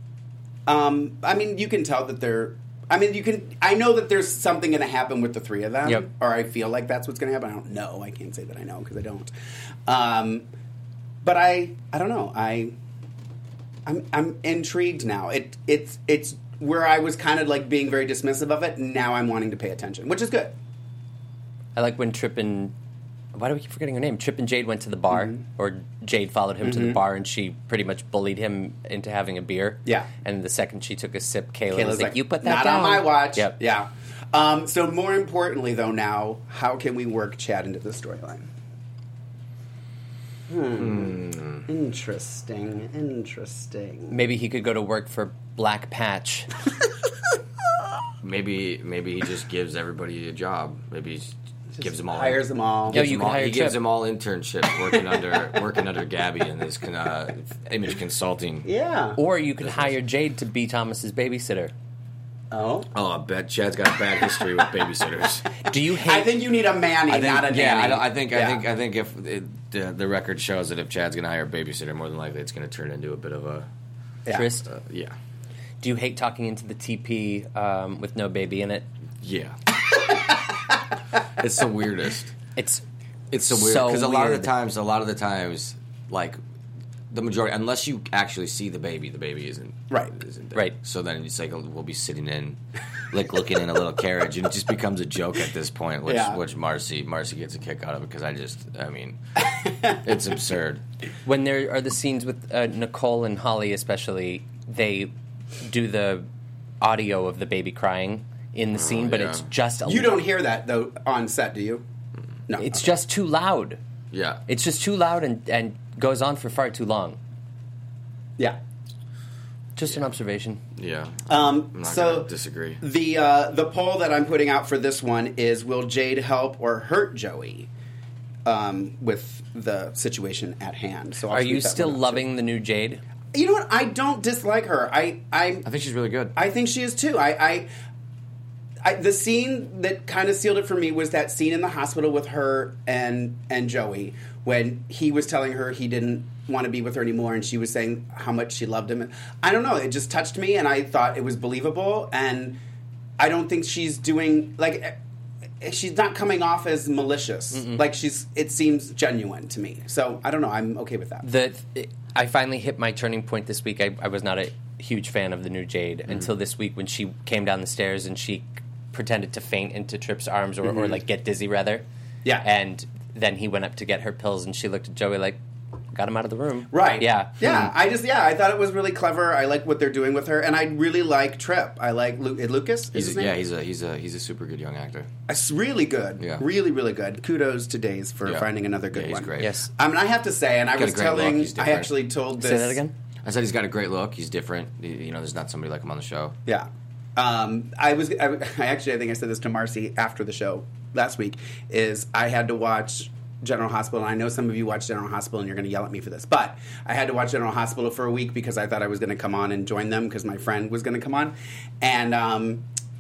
Um, I mean, you can tell that they're... I mean, you can... I know that there's something going to happen with the three of them. Yep. Or I feel like that's what's going to happen. I don't know. I can't say that I know because I don't. Um, but I... I don't know. I... I'm, I'm intrigued now. It It's it's where I was kind of like being very dismissive of it. Now I'm wanting to pay attention, which is good. I like when Trip and... Why do we keep forgetting her name? Trip and Jade went to the bar, Mm-hmm. or Jade followed him mm-hmm. to the bar, and she pretty much bullied him into having a beer. Yeah. And the second she took a sip, Kayla Kayla's was like, like, you put that not down. on my watch. Yep. Yeah. Um, so more importantly, though, now, how can we work Chad into the storyline? Hmm. Interesting. Interesting. Maybe he could go to work for Black Patch. Maybe maybe he just gives everybody a job. Maybe he gives them all Hires them all. Yo, gives you them could all- hire he gives Trip. them all internships working under working under Gabby and this con- uh, image consulting. Yeah. Or you could hire Jade to be Thomas's babysitter. Oh. Oh, I bet Chad's got a bad history with babysitters. Do you hate? I think you need a Manny, I think, not a yeah, nanny. I, don't- I think, I Yeah. think, I think if it, the, the record shows that if Chad's going to hire a babysitter, more than likely it's going to turn into a bit of a, Yeah. Tryst? uh, yeah, Do you hate talking into the T P um, with no baby in it? yeah. It's the weirdest. It's It's the weird So because a lot of weird. the times, a lot of the times, like the majority, unless you actually see the baby, the baby isn't Right. Isn't there. Right. So then it's like we'll be sitting in, like looking in a little carriage, and it just becomes a joke at this point. Which Yeah. which Marcy Marcy gets a kick out of it because I just I mean, it's absurd. when there are the scenes with uh, Nicole and Holly, especially, they do the audio of the baby crying in the scene, but yeah. it's just a You don't hear that, though, on set, do you? No. It's just too loud. Yeah. It's just too loud and, and goes on for far too long. Yeah. Just an observation. Yeah. Um, I'm not so gonna disagree. The uh, the poll that I'm putting out for this one is: will Jade help or hurt Joey um, with the situation at hand? So I'll Are tweet you that still one out, loving the new Jade? too. You know what? I don't dislike her. I I I think she's really good. I think she is too. I, I, I the scene that kind of sealed it for me was that scene in the hospital with her and and Joey when he was telling her he didn't want to be with her anymore, and she was saying how much she loved him. I don't know. It just touched me, and I thought it was believable. And I don't think she's doing like eh, she's not coming off as malicious. Like she's. It seems genuine to me. So I don't know. I'm okay with that. The I finally hit my turning point this week. I, I was not a huge fan of the new Jade until this week when she came down the stairs and she pretended to faint into Tripp's arms or, or like get dizzy rather. Yeah. And then he went up to get her pills and she looked at Joey like, got him out of the room. Right. Yeah. Yeah. I just yeah. I thought it was really clever. I like what they're doing with her, and I really like Tripp. I like Lu- Lucas. Is He's his a, name? yeah, he's a he's a he's a super good young actor. It's really good. Yeah. Really, really good. Kudos to Days for Yeah. finding another good Yeah, he's one. great. Yes. I mean, I have to say, and I He's got was a great look. telling, He's I different. actually told this. Say that again? I said he's got a great look. He's different. You know, there's not somebody like him on the show. Yeah. Um, I was. I, I actually, I think I said this to Marcy after the show last week. Is I had to watch General Hospital. And I know some of you watch General Hospital, and you're going to yell at me for this, but I had to watch General Hospital for a week because I thought I was going to come on and join them because my friend was going to come on, and um,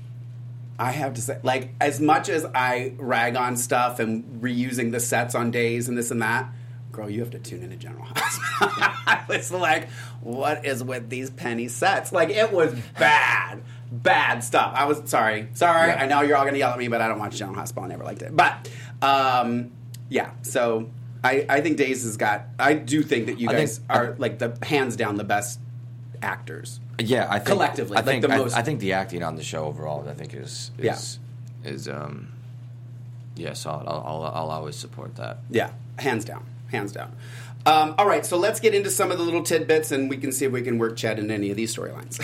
I have to say, like, as much as I rag on stuff and reusing the sets on Days and this and that. Girl, you have to tune into General Hospital. I was like, what is with these penny sets? Like, it was bad, bad stuff. I was, sorry, sorry. Yeah. I know you're all going to yell at me, but I don't watch General Hospital. I never liked it. But, um, yeah, so I, I think Days has got, I do think that you I guys think- are, like, the hands down the best actors. Yeah, I think Collectively, I like think the I, most- I think the acting on the show overall, I think is Yeah. is is um yeah solid. I'll, I'll I'll always support that. Yeah, hands down. Hands down. Um, all right, so let's get into some of the little tidbits, and we can see if we can work Chad into any of these storylines.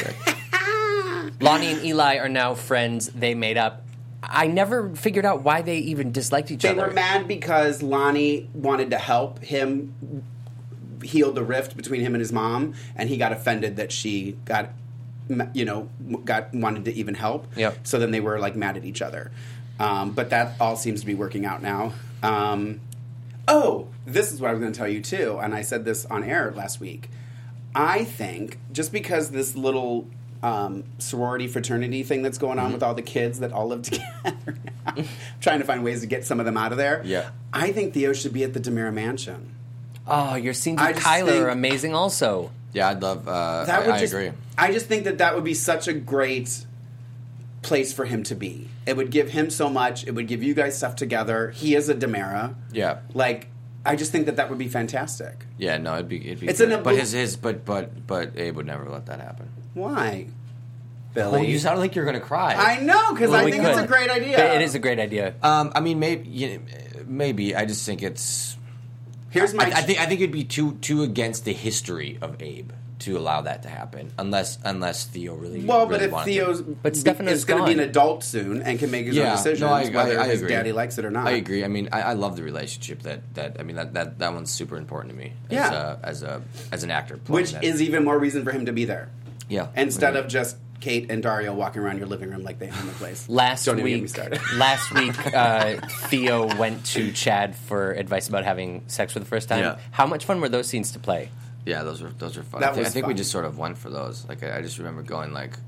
Lonnie and Eli are now friends. They made up. I never figured out why they even disliked each They other. were mad because Lonnie wanted to help him heal the rift between him and his mom, and he got offended that she got, you know, got wanted to even help. Yep. So then they were like mad at each other. Um, but that all seems to be working out now. Um, oh, this is what I was going to tell you too, and I said this on air last week. I think just because this little um, sorority fraternity thing that's going on Mm-hmm. with all the kids that all live together now, trying to find ways to get some of them out of there. Yeah. I think Theo should be at the DeMira Mansion. Oh, your scenes I with just Kyler think- are amazing also. Yeah, I'd love. Uh, That I, would I just, agree. I just think that that would be such a great place for him to be. It would give him so much. It would give you guys stuff together. He is a DeMira. Yeah. Like, I just think that that would be fantastic. Yeah, no, it'd be it'd be. It's good. an but abl- his his but but but Abe would never let that happen. Why? Oh, Billy. you sound like you're gonna cry. I know, because Well, I we think it's could. a great idea. It is a great idea. Um, I mean, maybe you know, maybe I just think it's. Here's my. I, I think I think it'd be too too against the history of Abe to allow that to happen, unless unless Theo really. well, but really if wanted Theo's to. But Stefano's is going to be an gone. adult soon and can make his own Yeah, decisions, no, I- whether I- I his agree. daddy likes it or not. I agree. I mean, I, I love the relationship that, that I mean that, that, that one's super important to me. As, Yeah. uh, as a as an actor, playing Which that. is even more reason for him to be there. yeah Instead Mhm. of just Kate and Dario walking around your living room like they own the place. Last Don't even get me week, started. last week, uh, Theo went to Chad for advice about having sex for the first time. Yeah. How much fun were those scenes to play? yeah, those were those were fun. That I, think, was I think we fun. just sort of went for those. Like I, I just remember going like,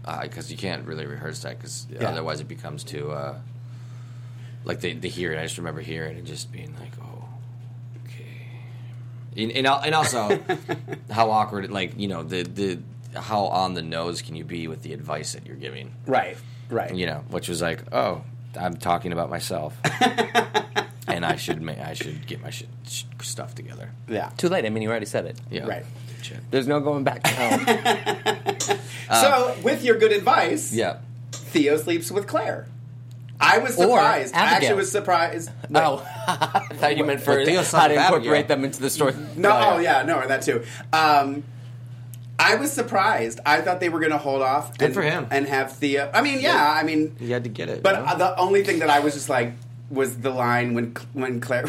because uh, you can't really rehearse that because Yeah. otherwise it becomes too uh, like they, they hear it. I just remember hearing it and just being like, oh, okay, and and, al- and also how awkward, like you know the the how on the nose can you be with the advice that you're giving, Right. Right. you know, which was like, oh, I'm talking about myself, and I should ma- I should get my shit sh- stuff together. Yeah. Too late. I mean, you already said it. Yeah, Right. Shit. There's no going back now. So, with your good advice, Yeah. Theo sleeps with Claire. I was Or surprised. I actually Abigail. was surprised. Oh, I thought you meant for But Theo how slept to with incorporate Abigail. them into the story. No, oh yeah, no, that too. Um, I was surprised. I thought they were going to hold off. Good and, for him. And have Theo. I mean, yeah. I mean, You had to get it. but you know? uh, the only thing that I was just like was the line when when Claire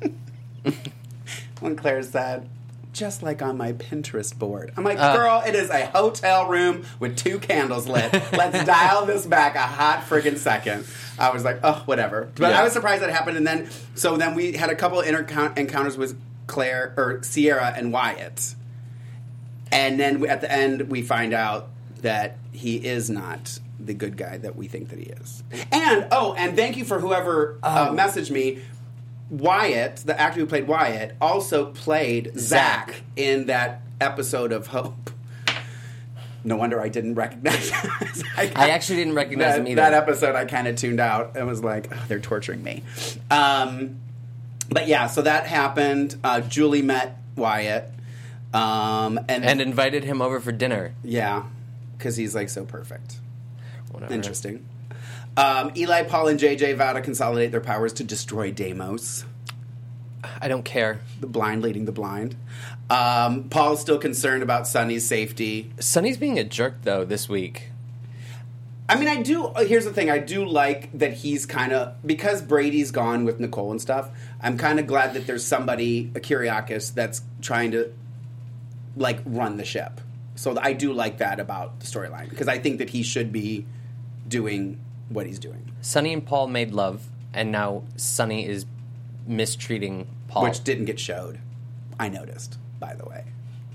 when Claire said, "Just like on my Pinterest board." I'm like, Uh. girl, it is a hotel room with two candles lit. Let's dial this back a hot friggin' second. I was like, oh, whatever. But Yeah. I was surprised that happened. And then, so then we had a couple of inter- encounters with Claire or Sierra and Wyatt. And then we, at the end, we find out that he is not the good guy that we think that he is. And, oh, and thank you for whoever uh, messaged me. Wyatt, the actor who played Wyatt, also played Zach, Zach. in that episode of Hope. No wonder I didn't recognize him. I, I actually didn't recognize that, him either. that episode I kind of tuned out and was like, oh, they're torturing me. Um, but yeah, so that happened. Uh, Julie met Wyatt. Um, and, and invited him over for dinner. yeah, because he's like so perfect. Whatever. Interesting. Um, Eli, Paul, and J J vow to consolidate their powers to destroy Deimos, I don't care. the blind leading the blind. Um, Paul's still concerned about Sonny's safety. Sonny's being a jerk though this week. I mean, I do. Here's the thing: I do like that he's kind of because Brady's gone with Nicole and stuff. I'm kind of glad that there's somebody, a Kyriakis, that's trying to like run the ship. So I do like that about the storyline because I think that he should be doing what he's doing, Sonny and Paul made love, and now Sonny is mistreating Paul. which didn't get showed. I noticed, by the way.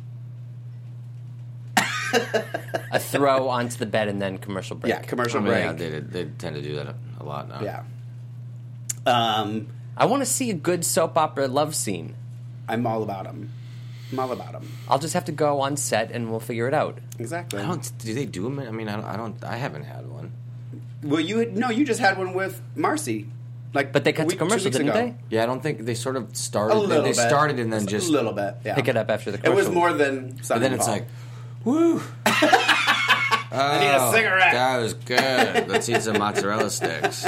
A throw onto the bed and then commercial break. Yeah, commercial I mean, break. yeah, they, they tend to do that a, a lot now. Yeah. Um, I want to see a good soap opera love scene. I'm all about him. I'm all about him. I'll just have to go on set and we'll figure it out. Exactly. I don't. Do they do them? I mean, I don't. I, don't, I haven't had one. Well, you had, no, you just had one with Marcy. Like, But they a cut to week- two commercial, weeks didn't ago. they? Yeah, I don't think they sort of started. A little they bit. started and then Just just a little bit. Yeah. Pick it up after the It commercial. was more than. Son And then and it's Paul. like, woo! I need a cigarette. That was good. Let's eat some mozzarella sticks.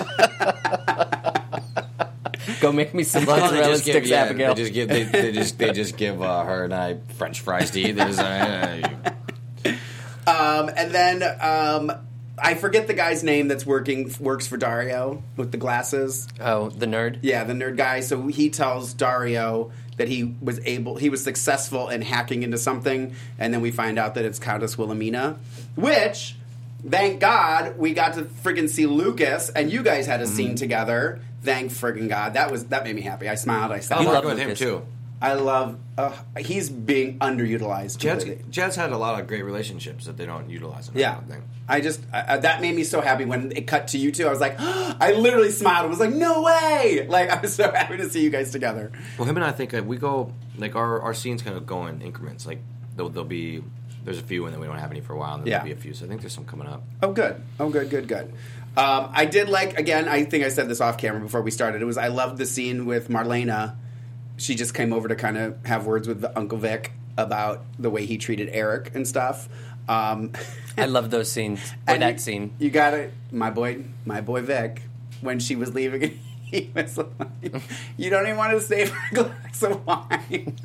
Go make me some Well, they mozzarella just give- sticks, yeah, Abigail. They just give. They, they just. They just give uh, her and I French fries to eat. They just, uh, Um, and then um, I forget the guy's name that's working works for Dario with the glasses. Oh, the nerd? Yeah, the nerd guy. So he tells Dario that he was able, he was successful in hacking into something, and then we find out that it's Countess Wilhelmina, which, thank God, we got to friggin' see Lucas, and you guys had a scene together. Thank friggin' God. That was that made me happy. I smiled. I I'm said, love working with him Lucas. too. I love. Uh, he's being underutilized. Jed's, completely. Jed's had a lot of great relationships that they don't utilize. In Yeah, that thing. I just I, that made me so happy when it cut to you two. I was like, I literally smiled. I was like, no way! Like I was so happy to see you guys together. Well, him and I think uh, we go like our, our scenes kind of go in increments. Like there'll, there'll be there's a few and then we don't have any for a while, and then Yeah. there'll be a few. So I think there's some coming up. Oh, good. Oh, good, good, good. Um, I did like, again, I think I said this off camera before we started. It was, I loved the scene with Marlena. She just came over to kind of have words with Uncle Vic about the way he treated Eric and stuff. Um, I love those scenes. Or and that you, scene. You got it. My boy, my boy Vic, when she was leaving, he was like, you don't even want to stay for a glass of wine.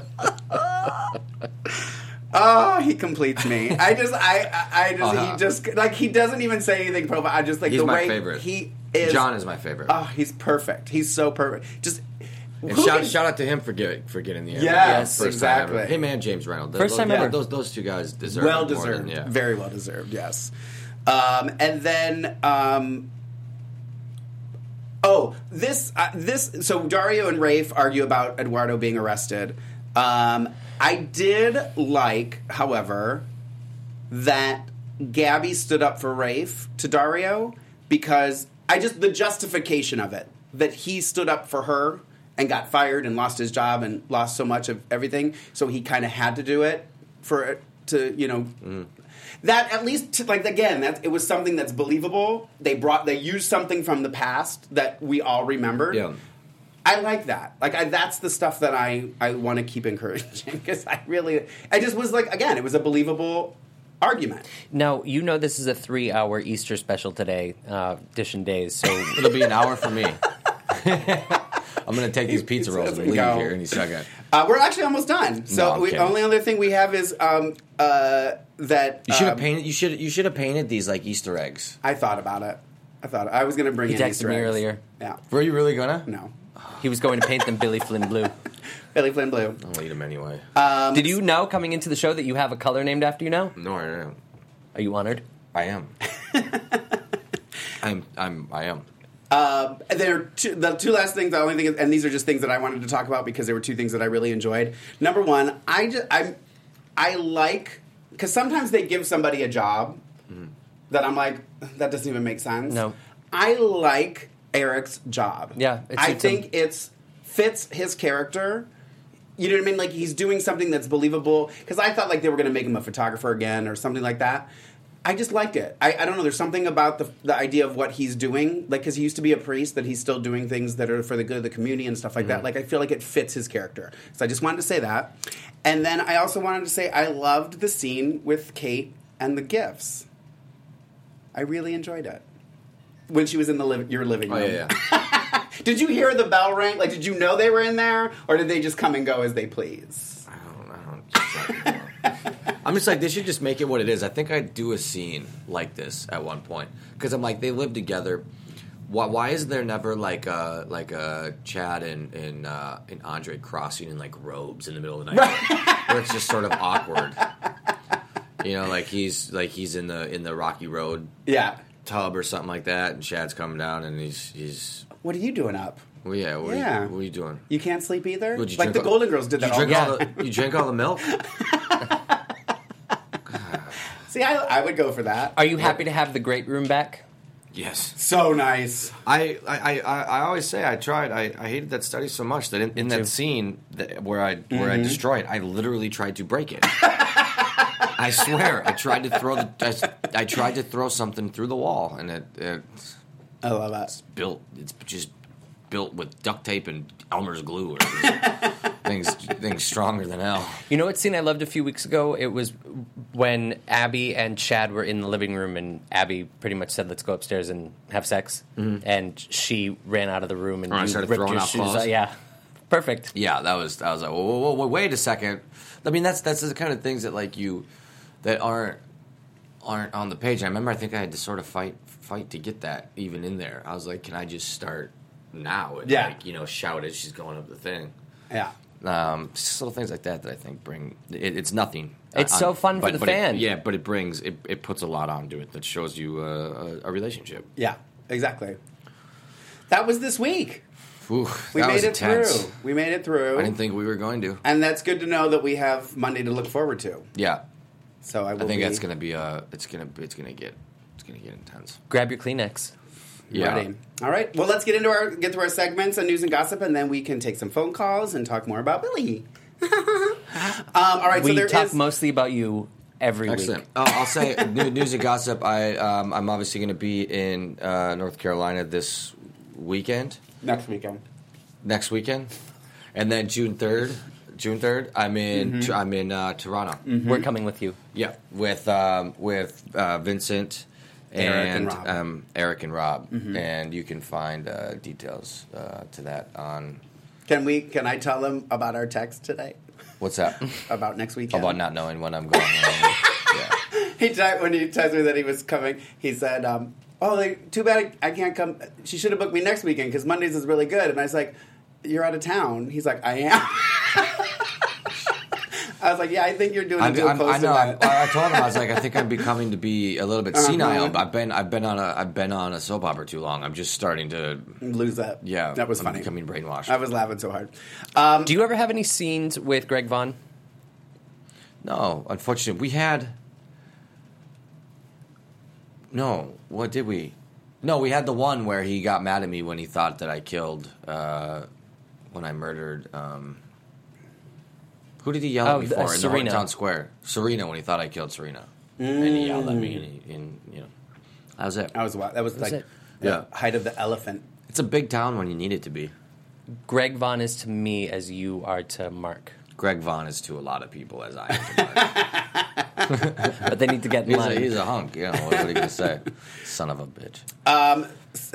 Oh, he completes me. I just, I, I, I just, Uh-huh. he just, like, he doesn't even say anything profile. I just like He's the my way favorite. he is. John is my favorite. Oh, he's perfect. He's so perfect. Just and who shout, can- shout out to him for get, for getting the Yes, Yes, first exactly. Time ever. Him and James Reynolds. First those, time yeah, ever. Those those two guys deserve well it more deserved, than- yeah. very well deserved. Yes. Um, and then, um, oh, this, uh, this. So Dario and Rafe argue about Eduardo being arrested. Um, I did like, however, that Gabby stood up for Rafe to Dario because I just the justification of it that he stood up for her and got fired and lost his job and lost so much of everything, so he kind of had to do it for it to you know. Mm. That at least, to, like again, that it was something that's believable. They brought, they used something from the past that we all remembered. Yeah. I like that. Like I, that's the stuff that I, I want to keep encouraging because I really, I just was like again, it was a believable argument. Now you know this is a three-hour Easter special today, uh, Dish and Days. So it'll be an hour for me. I'm going to take these pizza rolls and leave Go. here any second. Uh, we're actually almost done. So No, the only other thing we have is um, uh, that You should have um, painted. You should. You should have painted these like Easter eggs. I thought about it. I thought I was going to bring He in texted Easter me eggs. earlier. Yeah. Were you really gonna? No. he was going to paint them Billy Flynn blue. Billy Flynn Blue. I'll eat them anyway. Um, Did you know coming into the show that you have a color named after you now? no, I am. Are you honored? I am. I'm. I'm. I am. Uh, there are two, the two last things. The only thing, is, and these are just things that I wanted to talk about because there were two things that I really enjoyed. Number one, I just I I like because sometimes they give somebody a job mm. that I'm like that doesn't even make sense. No, I like Eric's job. Yeah, it I suits think him. it's fits his character. You know what I mean? Like he's doing something that's believable. Because I thought like they were going to make him a photographer again or something like that. I just liked it. I, I don't know. There's something about the the idea of what he's doing. Like, because he used to be a priest, that he's still doing things that are for the good of the community and stuff like Mm-hmm. that. Like, I feel like it fits his character. So I just wanted to say that. And then I also wanted to say I loved the scene with Kate and the gifts. I really enjoyed it. When she was in the li- your living room. Oh yeah. yeah. Did you hear the bell ring? Like, did you know they were in there? Or did they just come and go as they please? I don't. I don't. I'm just like, they should just make it what it is. I think I'd do a scene like this at one point because I'm like, they live together. Why, why is there never like a like a Chad and and, uh, and Andre crossing in like robes in the middle of the night, where it's just sort of awkward? You know, like he's like he's in the in the Rocky Road Yeah. tub or something like that, and Chad's coming down, and he's he's. What are you doing up? Well, yeah, what, Yeah. Are you, what are you doing? You can't sleep either? Would you Like the drink all- Golden Girls did You that all drink the all time. the you drink all the milk. See, I, I would go for that. Are you happy to have the great room back? Yes. So nice. I, I, I, I always say I tried. I, I hated that study so much that in, in too. that scene that, where I where Mm-hmm. I destroyed, I literally tried to break it. I swear, I tried to throw the I, I tried to throw something through the wall, and it, it's I love that. built. It's just built with duct tape and Elmer's glue. Or things things stronger than hell. You know what scene I loved a few weeks ago? It was when Abby and Chad were in the living room, and Abby pretty much said, "Let's go upstairs and have sex," mm-hmm. and she ran out of the room and Oh, I you started ripped throwing your out shoes clothes? out. Yeah, perfect. Yeah, that was. I was like, whoa, whoa, whoa, wait a second. I mean, that's that's the kind of things that like you that aren't aren't on the page. I remember, I think I had to sort of fight fight to get that even in there. I was like, can I just start now? And Yeah. like, you know, shout as she's going up the thing. Yeah. Um, just little things like that that I think bring. It, it's nothing. It's on- so fun for but- the but it- fan. yeah, but it brings it. It puts a lot onto it that shows you uh, a, a relationship. Yeah, exactly. That was this week. Ooh, We that made was it intense. through. We made it through. I didn't think we were going to. And that's good to know that we have Monday to look forward to. Yeah, So I will I think be that's gonna be uh It's gonna. It's gonna get. It's gonna get intense. Grab your Kleenex. Yeah. ready. All right. Well, let's get into our get through our segments and news and gossip, and then we can take some phone calls and talk more about Billy. um, all right. We so there talk is- mostly about you every Excellent. week. Uh, I'll say new, news and gossip. I um, I'm obviously going to be in uh, North Carolina this weekend, next weekend. next weekend, and then June third. June third, I'm in. Mm-hmm. I'm in uh, Toronto. We're coming with you. Yeah, with um, with uh, Vincent Eric and and, Rob. Um, Eric and Rob, Mm-hmm. and you can find uh, details uh, to that on Can we? Can I tell them about our text today? what's that About next weekend. about not knowing when I'm going. yeah. He te- when he texted me that he was coming, he said, um, "Oh, like, too bad I, I can't come. She should have booked me next weekend because Mondays is really good." And I was like, "You're out of town." He's like, "I am." I was like, "Yeah, I think you're doing a I'm, dual I'm, I post know. I, event." I told him I was like, I think I'm becoming to be a little bit Uh-huh. senile. I've been, I've been on a, I've been on a soap opera too long. I'm just starting to, Lose that. yeah. that was I'm funny. becoming brainwashed. I was laughing so hard. Um, Do you ever have any scenes with Greg Vaughn? no, unfortunately, we had. No, what did we? No, we had the one where he got mad at me when he thought that I killed, uh, when I murdered, um, who did he yell Oh, at me the- for uh, in Serena. the Town Square? Serena, when he thought I killed Serena. And he yelled at me, and, he, and you know, that was it. That was what. That was like it. the Yeah. height of the elephant. It's a big town when you need it to be. Greg Vaughn is to me as you are to Mark. Greg Vaughn is to a lot of people as I am to Mark. But they need to get in he's, line. a, he's a hunk, you know, what, what are you going to say? Son of a bitch. Um,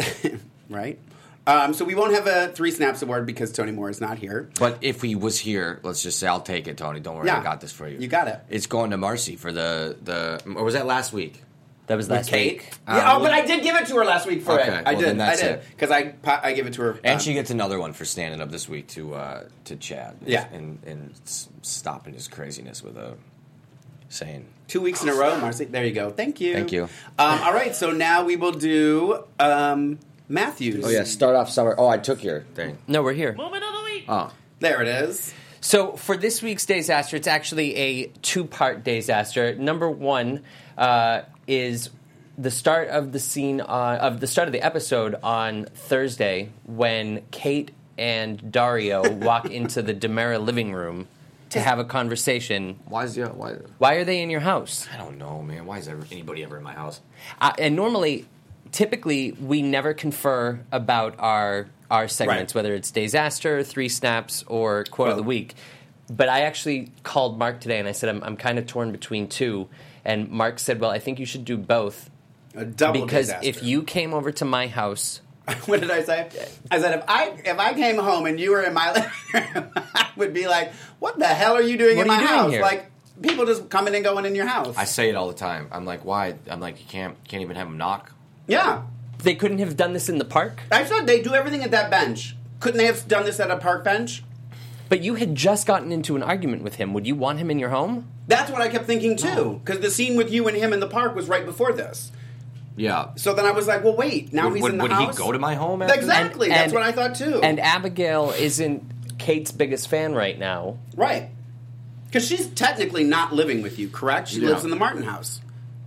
right? Um, so we won't have a Three Snaps Award because Tony Moore is not here. But if he was here, let's just say, I'll take it, Tony. Don't worry, Yeah. I got this for you. You got it. It's going to Marcy for the, the or was that last week? That was With last Kate. week. Yeah, Uh, oh, well- but I did give it to her last week for Okay, it. I well, did. then that's I did it. because I po- I gave it to her. And um, she gets another one for standing up this week to uh, to Chad. Yeah. And, and s- stopping his craziness with a saying. two weeks in a row, Marcy. There you go. Thank you. Thank you. Um, all right, so now we will do um, Matthews. Oh, yeah, start off summer. Oh, I took your thing. No, we're here. Oh. There it is. So for this week's Daysaster, it's actually a two-part Daysaster. Number one uh, is the start of the scene on, of the start of the episode on Thursday when Kate and Dario walk into the DiMera living room to have a conversation. Why is the, why? Why are they in your house? I don't know, man. Why is ever, anybody ever in my house? Uh, and normally, typically, we never confer about our our segments, Right. whether it's Daysaster, Three Snaps, or Quote of the Well- Week. But I actually called Mark today and I said, I'm, I'm kind of torn between two. And Mark said, well, I think you should do both. A double Because disaster. if you came over to my house, What did I say? I said if I if I came home and you were in my living room, I would be like, "What the hell are you doing What in are my you doing house?" here? Like people just coming and going in your house. I say it all the time. I'm like, why? I'm like, you can't can't even have him knock. yeah, they couldn't have done this in the park. I said they do everything at that bench. Couldn't they have done this at a park bench? But you had just gotten into an argument with him. Would you want him in your home? That's what I kept thinking too. Because the scene with you and him in the park was right before this. Yeah. So then I was like, "Well, wait. Now Would, he's would, in the would house." he go to my home? After Exactly. And- That's and- what I thought too. And Abigail isn't Kate's biggest fan right now. right. Because she's technically not living with you, correct? She Yeah. lives in the Martin house.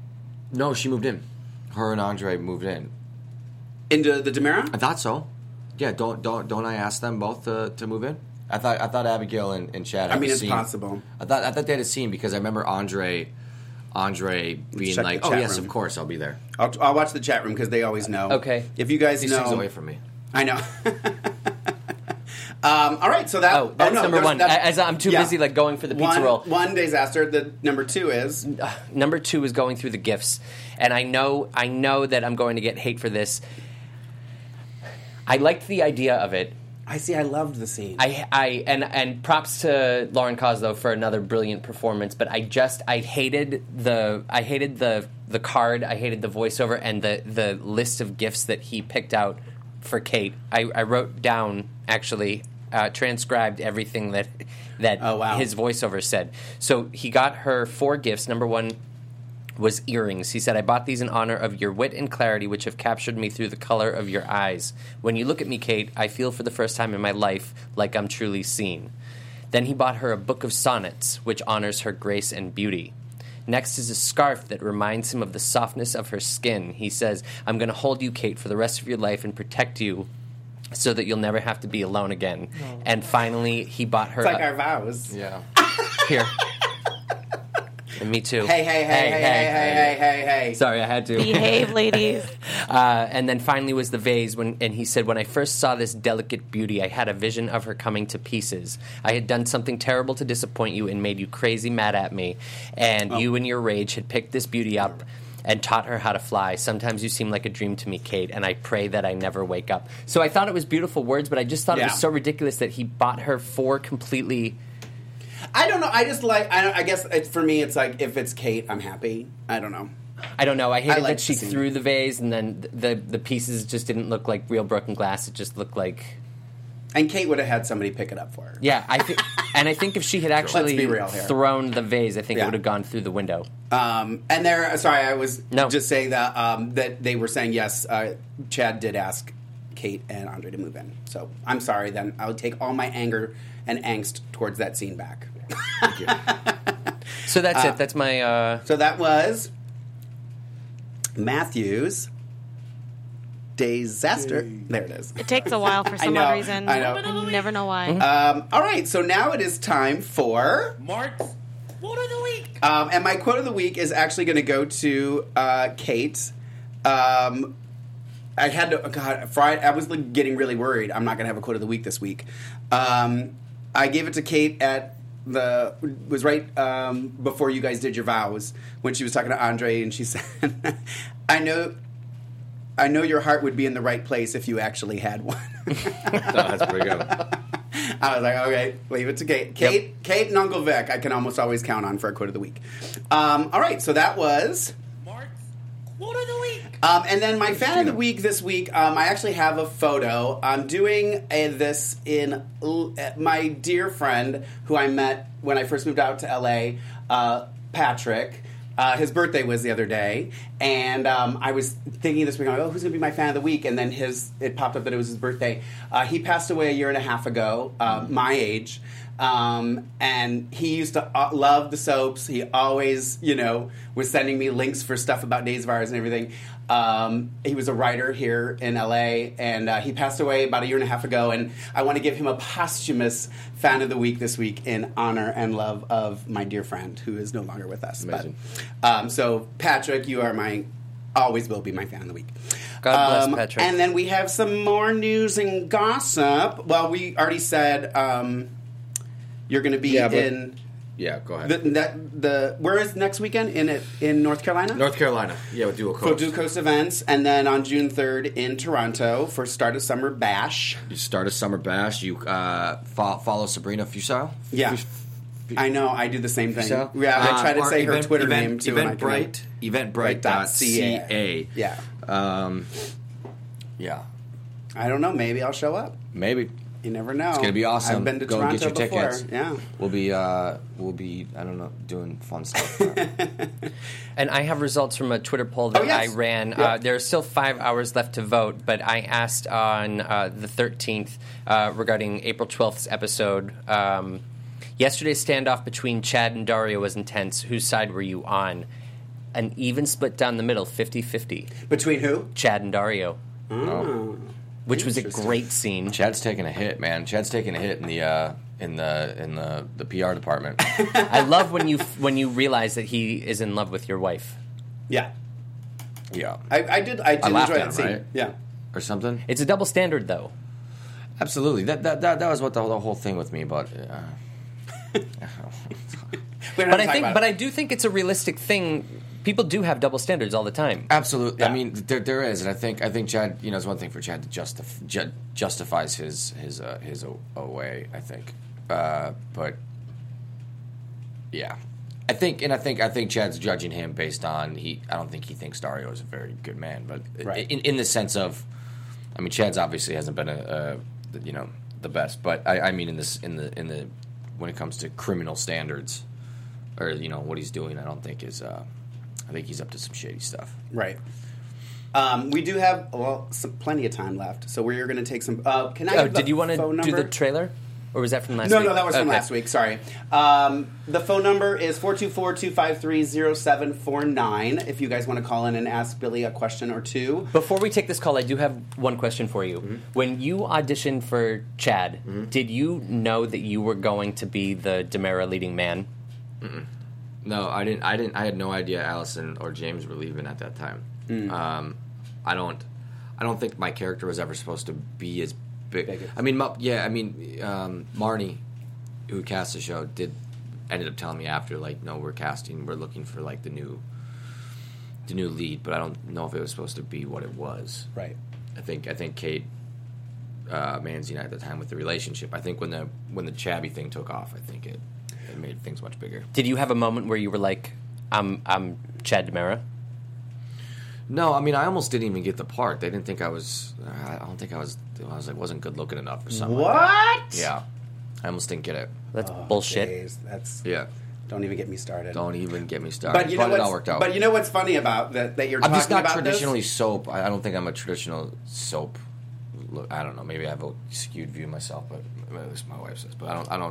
No, she moved in. Her and Andre moved in. Into the DiMera? I thought so. Yeah, don't don't don't I ask them both to, to move in? I thought I thought Abigail and, and Chad. I Had mean, a it's scene. possible. I thought I thought they had a scene because I remember Andre, Andre being check like, the "Oh chat yes, room. of course, I'll be there." I'll, I'll watch the chat room because they always know. Okay. If you guys These know, things away from me. I know. um, all right, so that. Oh, that's no, number there's- one. that's- As I'm too yeah. busy like going for the pizza one, roll. One disaster. The number two is Number two is going through the gifts, and I know I know that I'm going to get hate for this. I liked the idea of it. I see. I loved the scene. I, I and and props to Lauren Kozlow for another brilliant performance. But I just I hated the I hated the the card. I hated the voiceover and the the list of gifts that he picked out for Kate. I, I wrote down actually uh, transcribed everything that that Oh, wow. his voiceover said. So he got her four gifts. Number one was earrings. He said, I bought these in honor of your wit and clarity, which have captured me through the color of your eyes. When you look at me, Kate, I feel for the first time in my life like I'm truly seen. Then he bought her a book of sonnets, which honors her grace and beauty. Next is a scarf that reminds him of the softness of her skin. He says, I'm going to hold you, Kate, for the rest of your life and protect you so that you'll never have to be alone again. And finally, he bought her it's like a- our vows. Yeah. here. And me too. Hey, hey, hey, hey, hey, hey, hey, hey, hey. Sorry, I had to. Behave, ladies. Uh, and then finally was the vase, when, and he said, when I first saw this delicate beauty, I had a vision of her coming to pieces. I had done something terrible to disappoint you and made you crazy mad at me, and you in your rage had picked this beauty up and taught her how to fly. Sometimes you seem like a dream to me, Kate, and I pray that I never wake up. So I thought it was beautiful words, but I just thought it Yeah. was so ridiculous that he bought her four completely... I don't know. I just like. I, don't, I guess it, for me, it's like if it's Kate, I'm happy. I don't know. I don't know. I hated I liked that she the scene. threw the vase, and then the the pieces just didn't look like real broken glass. It just looked like... And Kate would have had somebody pick it up for her. Yeah, I think, and I think if she had actually be real here. thrown the vase, I think Yeah. it would have gone through the window. Um, and there, sorry, I was No. just saying that um, that they were saying yes. Uh, Chad did ask Kate and Andre to move in, so I'm sorry. Then I'll take all my anger and angst towards that scene back. So that's it. That's my. Uh, So that was Matthews. Disaster. There it is. It takes a while for I some know, odd reason. I know. I never know why. Um, all right, so now it is time for Mark's Quote of the Week. Um, and my quote of the week is actually going to go to uh, Kate. Um, I had to. God, Friday. I was like, getting really worried. I'm not going to have a quote of the week this week. Um, I gave it to Kate at the was right um, before you guys did your vows when she was talking to Andre, and she said, "I know." I know your heart would be in the right place if you actually had one. That's pretty good. I was like, okay, leave it to Kate. Kate, yep. Kate and Uncle Vic, I can almost always count on for a quote of the week. Um, all right, so that was Mark's Quote of the Week. Um, and then my fan of the week this week, um, I actually have a photo. I'm doing a, this in uh, my dear friend who I met when I first moved out to L A, uh, Patrick. Uh, his birthday was the other day, and um, I was thinking this week, oh, who's going to be my fan of the week? And then his it popped up that it was his birthday. Uh, he passed away a year and a half ago, uh, mm-hmm. my age, um, and he used to uh, love the soaps. He always, you know, was sending me links for stuff about Days of Ours and everything. Um, he was a writer here in L A, and uh, he passed away about a year and a half ago, and I want to give him a posthumous fan of the week this week in honor and love of my dear friend who is no longer with us. Amazing. But, um, so, Patrick, you are my, always will be my fan of the week. God bless um, Patrick. And then we have some more news and gossip. Well, we already said um, you're going to be Yeah, but- in... Yeah, go ahead. The, that, the where is next weekend in it in North Carolina? North Carolina. Yeah, with Dual For Coast. Dual Coast events, and then on June third in Toronto for Start of Summer Bash. You start a summer bash. You uh, fo- follow Sabrina Fusau. Yeah, Fus- I know. I do the same thing. Fusau? Yeah, I try to Uh, say her event, Twitter event, name too. and I can- Eventbrite. Eventbrite dot C A. Yeah, Um, yeah. I don't know. Maybe I'll show up. Maybe. You never know. It's gonna be awesome. I've been to Go Toronto get your before. tickets. Yeah. We'll be. Uh, we'll be. I don't know, doing fun stuff. And I have results from a Twitter poll that Oh, yes. I ran. Yep. Uh, there are still five hours left to vote, but I asked on uh, the thirteenth uh, regarding April twelfth's episode. Um, yesterday's standoff between Chad and Dario was intense. Whose side were you on? An even split down the middle, fifty-fifty. Between who? Chad and Dario. Oh. Which was a Interesting. great scene. Chad's taking a hit, man. Chad's taking a hit in the uh, in the in the, the P R department. I love when you when you realize that he is in love with your wife. Yeah. Yeah, I, I did. I did I laughed enjoy at that him, scene. right? Yeah. or something. It's a double standard, though. Absolutely. That that that, that was what the, the whole thing with me. But uh, We don't But have to I talk think, about but it. I do think it's a realistic thing. People do have double standards all the time. absolutely. Yeah. I mean, there there is, and I think I think Chad. You know, it's one thing for Chad to justif- ju- justifies his his uh, his o- away. I think, uh, but yeah, I think, and I think I think Chad's judging him based on he. I don't think he thinks Dario is a very good man, but Right. in in the sense of, I mean, Chad's obviously hasn't been a, a you know the best, but I, I mean in this in the in the when it comes to criminal standards, or you know what he's doing, I don't think is. Uh, I think he's up to some shady stuff. Right. Um, we do have well some, plenty of time left, so we're going to take some. Uh, can I? Oh, have the did you want to phone do number? the trailer, or was that from last No, week? no, that was from Okay. last week. Sorry. Um, the phone number is four two four, two five three, zero seven four nine if you guys want to call in and ask Billy a question or two. Before we take this call, I do have one question for you. Mm-hmm. When you auditioned for Chad, did you know that you were going to be the Demera leading man? No, I didn't. I didn't. I had no idea Allison or James were leaving at that time. Um, I don't. I don't think my character was ever supposed to be as big. Big. I mean, Mu- yeah. I mean, um, Marnie, who cast the show, did ended up telling me after, like, no, we're casting. We're looking for like the new, the new lead. But I don't know if it was supposed to be what it was. Right. I think. I think Kate. Uh, Manzi and I at the time with the relationship. I think when the when the Chabby thing took off, I think it it made things much bigger. Did you have a moment where you were like, "I'm, I'm Chad Demera"? No, I mean I almost didn't even get the part. They didn't think I was. I don't think I was. I was like wasn't good looking enough or something. What? Like that. Yeah, I almost didn't get it. That's Oh, bullshit. jeez, that's Yeah, don't even get me started. don't even get me started. But you know it what's, all worked out. But you know what's funny about that? That you're I'm talking just not about traditionally this? soap. I I don't think I'm a traditional soap. Look, I don't know. Maybe I have a skewed view of myself, but at least my wife says. But I don't. I don't.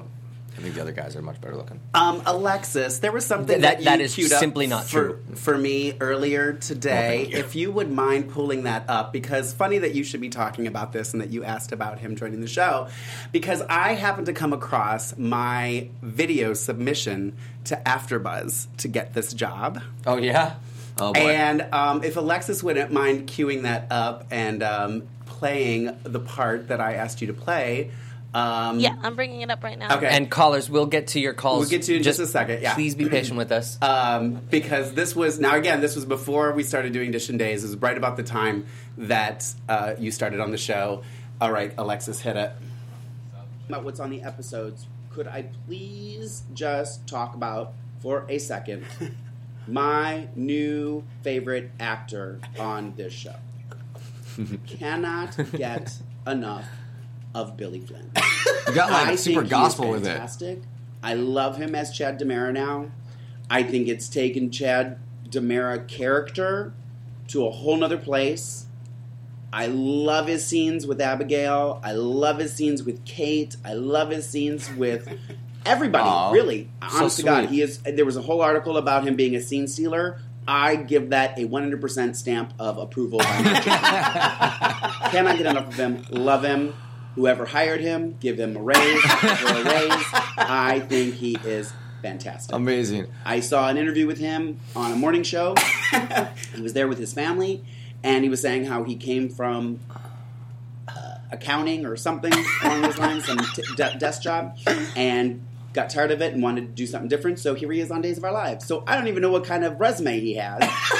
I think the other guys are much better looking. Um, Alexis, there was something Th- that- that, that you is queued up simply not for, true. for me earlier today. thank you. If you would mind pulling that up, because funny that you should be talking about this and that you asked about him joining the show, because I happened to come across my video submission to AfterBuzz to get this job. Oh yeah. Oh boy. And um, if Alexis wouldn't mind queuing that up and um, playing the part that I asked you to play. Um, Yeah, I'm bringing it up right now. Okay. And callers, we'll get to your calls. We'll get to you in just a second, yeah. Please be patient with us. Um, because this was, now again, this was before we started doing Edition Days. It was right about the time that uh, you started on the show. All right, Alexis, hit it. About what's on the episodes, could I please just talk about, for a second, my new favorite actor on this show? Cannot get enough of Billy Flynn. You got like I super think gospel he is with it. fantastic. I love him as Chad Damara now. I think it's taken Chad Damara character to a whole nother place. I love his scenes with Abigail. I love his scenes with Kate. I love his scenes with everybody. Aw, really, so honest to God, sweet. he is. There was a whole article about him being a scene stealer. I give that a one hundred percent stamp of approval. Cannot get enough of him. Love him. Whoever hired him, give him a raise or a raise. I think he is fantastic. Amazing. I saw an interview with him on a morning show. He was there with his family, and he was saying how he came from uh, accounting or something along those lines, some t- de- desk job, and got tired of it and wanted to do something different. So here he is on Days of Our Lives. So I don't even know what kind of resume he has,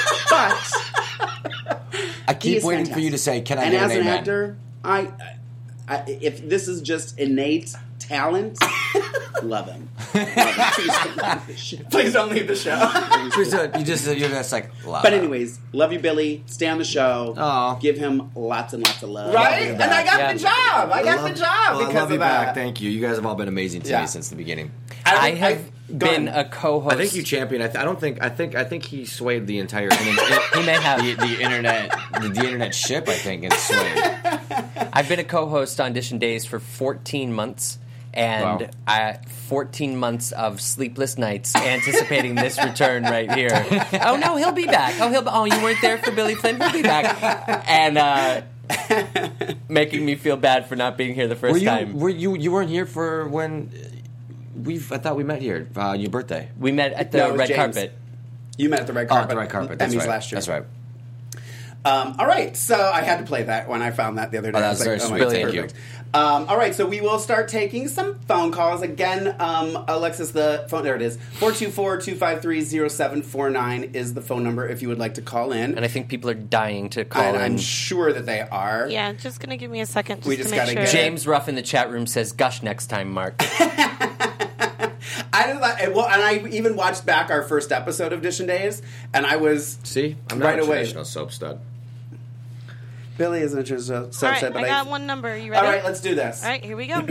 but I he keep is waiting fantastic. for you to say, "Can I and get as an an amen?" actor, I, I, if this is just innate talent, love him. Love him. Please don't leave the show. Please don't- you just you're just like. Wow. But anyways, love you, Billy. Stay on the show. Aw. Give him lots and lots of love. Right? you And I got Yeah. the job. I got love- the job well, because I love of you that. back. Thank you. You guys have all been amazing to Yeah. me since the beginning. I would- have go been ahead. a co-host. I think you championed. I, th- I don't think. I think. I think he swayed the entire. internet. He may have. the, the internet. The, the internet ship. I think and swayed. I've been a co-host on Edition Days for fourteen months, and Wow. I, fourteen months of sleepless nights anticipating this return right here. Oh no, he'll be back. Oh, he'll. Be, oh, you weren't there for Billy Flynn. He'll be back, and uh, making me feel bad for not being here the first Were you? time. Were you? You weren't here for when we. I thought we met here. Uh, your birthday. We met at the No, it was red James. carpet. You met at the red Oh, carpet. the red carpet. That's Emmys right. last year. That's right. Um, all right, so I had to play that when I found that the other day. Oh, I that's was very like, sweet. my God, Thank you. perfect. Um, all right, so we will start taking some phone calls. Again, um, Alexis, the phone, there it is. four two four, two five three, zero seven four nine is the phone number if you would like to call in. And I think people are dying to call And in. I'm sure that they are. Yeah, just gonna give me a second just We to just make gotta sure. get- James Ruff in the chat room says, "Gush next time, Mark." I just like, well, and I even watched back our first episode of Edition Days, and I was See, I'm Right not a away. traditional soap stud. Billy isn't a traditional All right, subset, but I got one number. You All ready? right, let's do this. All right, here we go.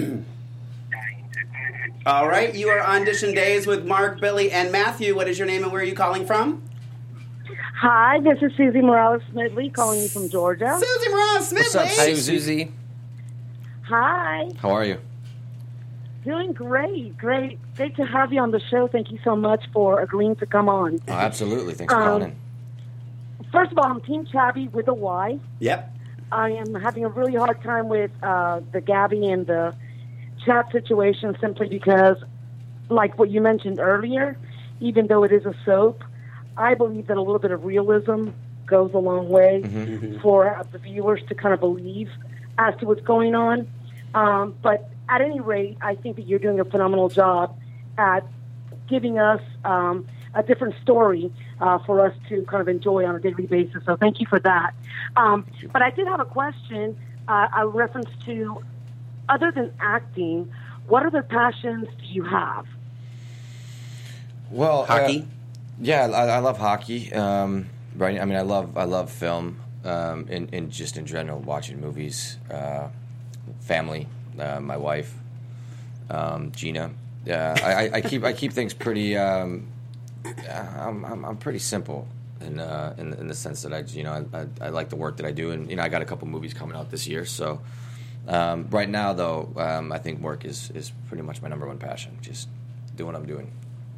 All right, you are on Edition Days with Mark, Billy, and Matthew. What is your name and where are you calling from? Hi, this is Susie Morales Smedley calling you from Georgia. Susie Morales What's up, Smith. Hi, Susie. Hi, How are you? doing great, great, great to have you on the show. Thank you so much for agreeing to come on. Oh, absolutely. Thanks for Um, calling in. First of all, I'm Team Chabby with a Y. Yep. I am having a really hard time with uh, the Gabby and the chat situation simply because, like what you mentioned earlier, even though it is a soap, I believe that a little bit of realism goes a long way for uh, the viewers to kind of believe as to what's going on. Um, but at any rate, I think that you're doing a phenomenal job at giving us um, a different story uh, for us to kind of enjoy on a daily basis. So thank you for that. Um, but I did have a question, uh, a reference to, other than acting, what other passions do you have? Well, Hockey? Uh, yeah, I, I love hockey. Um, right. I mean, I love I love film. Um, in, in just in general, watching movies, uh, family, uh, my wife, um, Gina. Yeah, I, I, I keep I keep things pretty. Um, I'm, I'm I'm pretty simple in uh, in in the sense that I you know I, I, I like the work that I do, and you know I got a couple movies coming out this year, so. Um, right now, though, um, I think work is, is pretty much my number one passion. Just doing what I'm doing.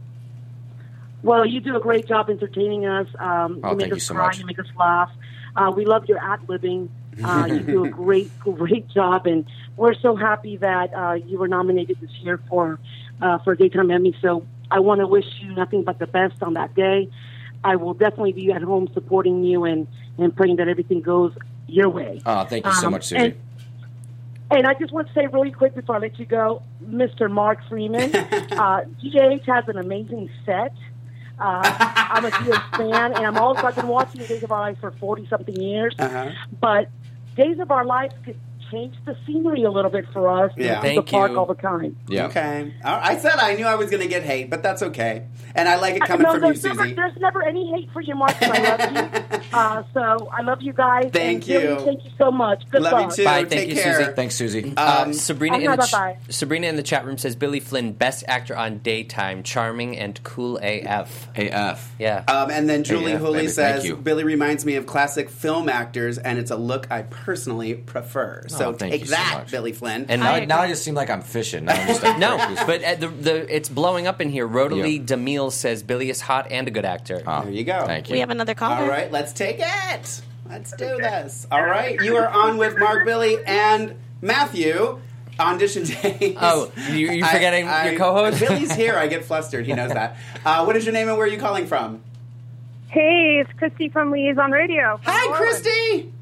Well, you do a great job entertaining us. Um, Oh, you make thank us you so cry. much. You make us laugh. Uh, we love your ad-libbing. Uh, you do a great, great job, and we're so happy that uh, you were nominated this year for uh, for a Daytime Emmy. So I want to wish you nothing but the best on that day. I will definitely be at home supporting you and, and praying that everything goes your way. Oh, thank you so Um, much, Susie. And, and I just want to say really quick before I let you go, Mister Mark Freeman, uh, G H has an amazing set. Uh, I'm a huge fan, and I'm also I've been watching Days of Our Lives for forty something years. Uh-huh. But Days of Our Lives could change the scenery a little bit for us. Yeah. to Thank the park you. all the time. Yeah. Okay. I I said I knew I was going to get hate, but that's okay. And I like it coming no, from you, there's never, Susie. there's never any hate for you, Mark. 'Cause I love you. Uh, so I love you guys. Thank and Billy, you. Thank you so much. Good Love luck. you too. Bye. Take Thank you, care. Susie. Thanks, Susie. Uh, Um, Sabrina, Okay, in the bye-bye. ch- Sabrina in the chat room says Billy Flynn, best actor on Daytime, charming and cool A F. A F. Yeah. Um, and then Julie yeah, Hooley baby, thank says, you. Billy reminds me of classic film actors, and it's a look I personally prefer. So Oh, thank take you so that, much. Billy Flynn. And Now, I now I agree. just seem like I'm fishing. Now I'm just like, no, but uh, the, the it's blowing up in here. Rodalie Yeah. DeMille says Billy is hot and a good actor. Oh, There you go. Thank you. We have another caller. All right, let's take it. Let's do this. All right, you are on with Mark, Billy, and Matthew. Audition days. Oh, you- you're forgetting your co-host? Billy's here. I get flustered. He knows that. Uh, what is your name and where are you calling from? Hey, it's Christy from Liaison Radio. from Hi, New Orleans. Christy.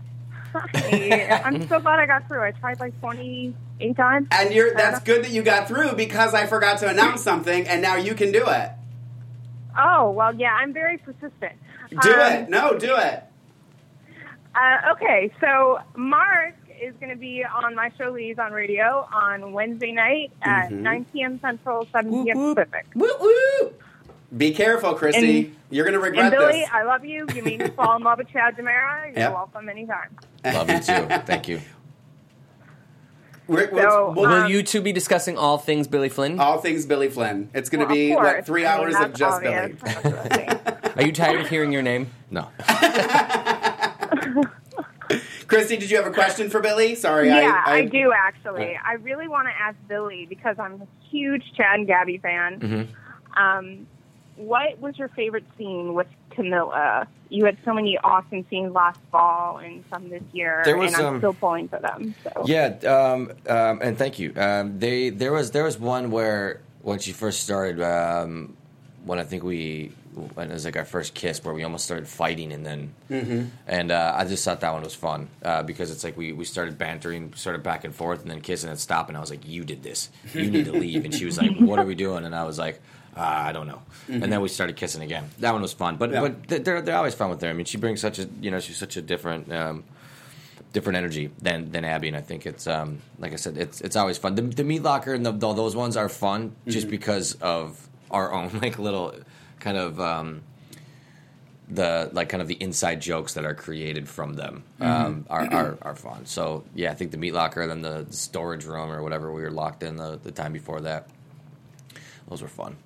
Hi. I'm so glad I got through. I tried like twenty-eight times. And you're that's good that you got through because I forgot to announce something, and now you can do it. Oh, well, yeah, I'm very persistent. Do Um, it. No, do it. Uh, okay, so Mark is going to be on my show Liaison Radio on Wednesday night at Mhm. nine p.m. Central, seven p.m. Whoop, whoop. Pacific. Woo woo. Be careful, Christy. And- you're going to And regret Billy, this. I love you. You made me fall in love with Chad Demera. You're Yep. welcome anytime. Love you too. Thank you. We're, we're- So, we'll- um, Will you two be discussing all things Billy Flynn? all things Billy Flynn. It's going to Well, be of what course. three I mean, hours that's of just obvious. Billy. Are you tired of hearing your name? No. Christy, did you have a question for Billy? Sorry, Yeah, I, I, do actually. I really want to ask Billy because I'm a huge Chad and Gabby fan. Mm-hmm. Um, what was your favorite scene with Camilla? You had so many awesome scenes last fall and some this year, There was, and I'm um, still pulling for them. So. Yeah, um, um, and thank you. Um, they there was there was one where when she first started, um, when I think we when it was like our first kiss, where we almost started fighting, and then Mm-hmm. and uh, I just thought that one was fun uh, because it's like we, we started bantering, started back and forth, and then kissing and stopping. I was like, "You did this. You need to leave." And she was like, "What are we doing?" And I was like, uh, "I don't know." And then we started kissing again. That one was fun, but Yeah. but they're they're always fun with her. I mean, she brings such a you know she's such a different. Um, different energy than than Abby, and I think it's um like I said, it's it's always fun. The, the meat locker and the, the, those ones are fun just because of our own like little kind of um the like kind of the inside jokes that are created from them um are, are are fun. So yeah, I think the meat locker and then the, the storage room or whatever we were locked in the, the time before that, those were fun.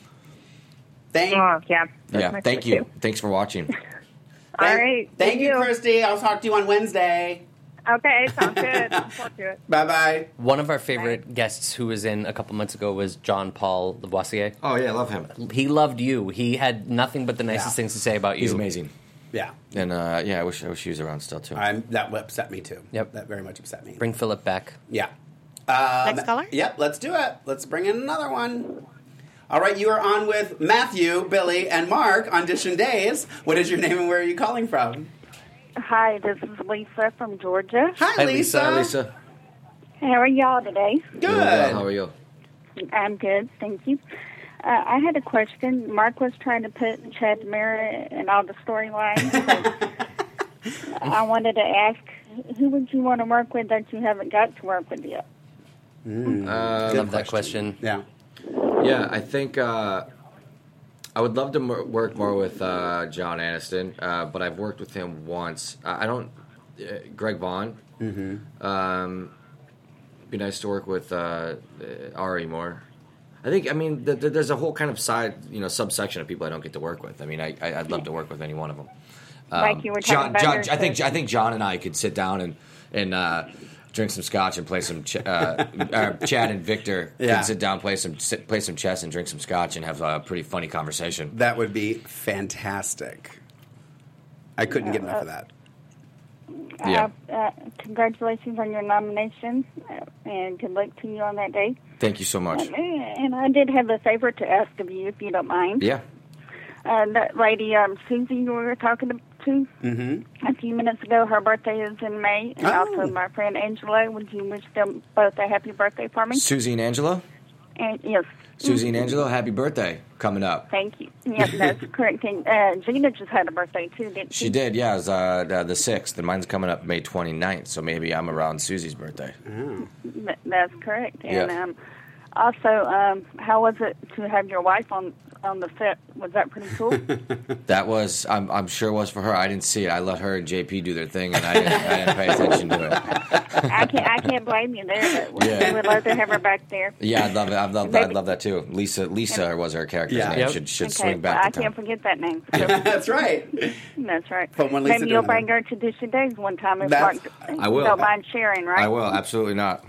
Thank, Oh, yeah. that's yeah, my thank favorite you. too. Thanks for watching. All thank, right. Thank you, Christy. I'll talk to you on Wednesday. Okay, sounds good. Look forward to it. Bye bye. One of our favorite guests who was in a couple months ago was John Paul Lavoisier. Oh yeah, I love him. He loved you. He had nothing but the nicest Yeah. things to say about you. He's amazing. Yeah. And uh, yeah, I wish I wish he was around still too. I'm, that upset me too. Yep. That very much upset me. Bring Philip back. Yeah. Um, Next caller? Yep, let's do it. Let's bring in another one. All right, you are on with Matthew, Billy, and Mark on Audition Days. What is your name and where are you calling from? Hi, this is Lisa from Georgia. Hi, Hi, Lisa. Lisa. Lisa, How are y'all today? Good. doing well. How are you? I'm good, thank you. Uh, I had a question. Mark was trying to put Chad Demera in all the storylines. So I wanted to ask, who would you want to work with that you haven't got to work with yet? Uh, I love that question. Yeah. Yeah, I think uh, I would love to m- work more with uh, John Aniston, uh, but I've worked with him once. I I don't. Uh, Greg Vaughn. Mm-hmm. Um, be nice to work with uh, uh, Ari more. I think. I mean, th- th- there's a whole kind of side, you know, subsection of people I don't get to work with. I mean, I, I I'd love to work with any one of them. Um, Like you were talking John, about John, your I think sister. I think John and I could sit down and and uh, drink some scotch and play some. Ch- uh, uh, Chad and Victor Yeah. can sit down, play some sit, play some chess, and drink some scotch, and have a pretty funny conversation. That would be fantastic. I couldn't get enough of that. Yeah. Uh, uh, congratulations on your nomination, uh, and good luck to you on that day. Thank you so much. And, and I did have a favor to ask of you, if you don't mind. Yeah. Uh, that lady, um, Susie, you were talking to Mm-hmm. a few minutes ago, her birthday is in May. And Oh. also my friend Angela, would you wish them both a happy birthday for me? Susie and Angelo. And, yes. Susie and Angelo, happy birthday coming up. Thank you. Yes, that's correct. And, uh, Gina just had a birthday, too, didn't she? She did, yeah. It was uh, the the sixth, and mine's coming up May twenty-ninth, so maybe I'm around Susie's birthday. Th- That's correct. And Yeah. um, also, um, how was it to have your wife on on the set? Was that pretty cool? That was, I'm, I'm sure it was for her. I didn't see it. I let her and J P do their thing, and I didn't, I didn't pay attention to it. I can't I can't blame you there. But we, Yeah. we would love to have her back there. Yeah, I'd love it. I'd love, I'd love that too. Lisa, Lisa was her character's Yeah. name. Yep. Should should Okay, swing so back I to town. can't forget that name. So, That's right. that's right. From when Lisa Maybe you'll doing bring her to Dish and Days one time if That's- Mark I will. don't mind sharing, right? I will, absolutely not.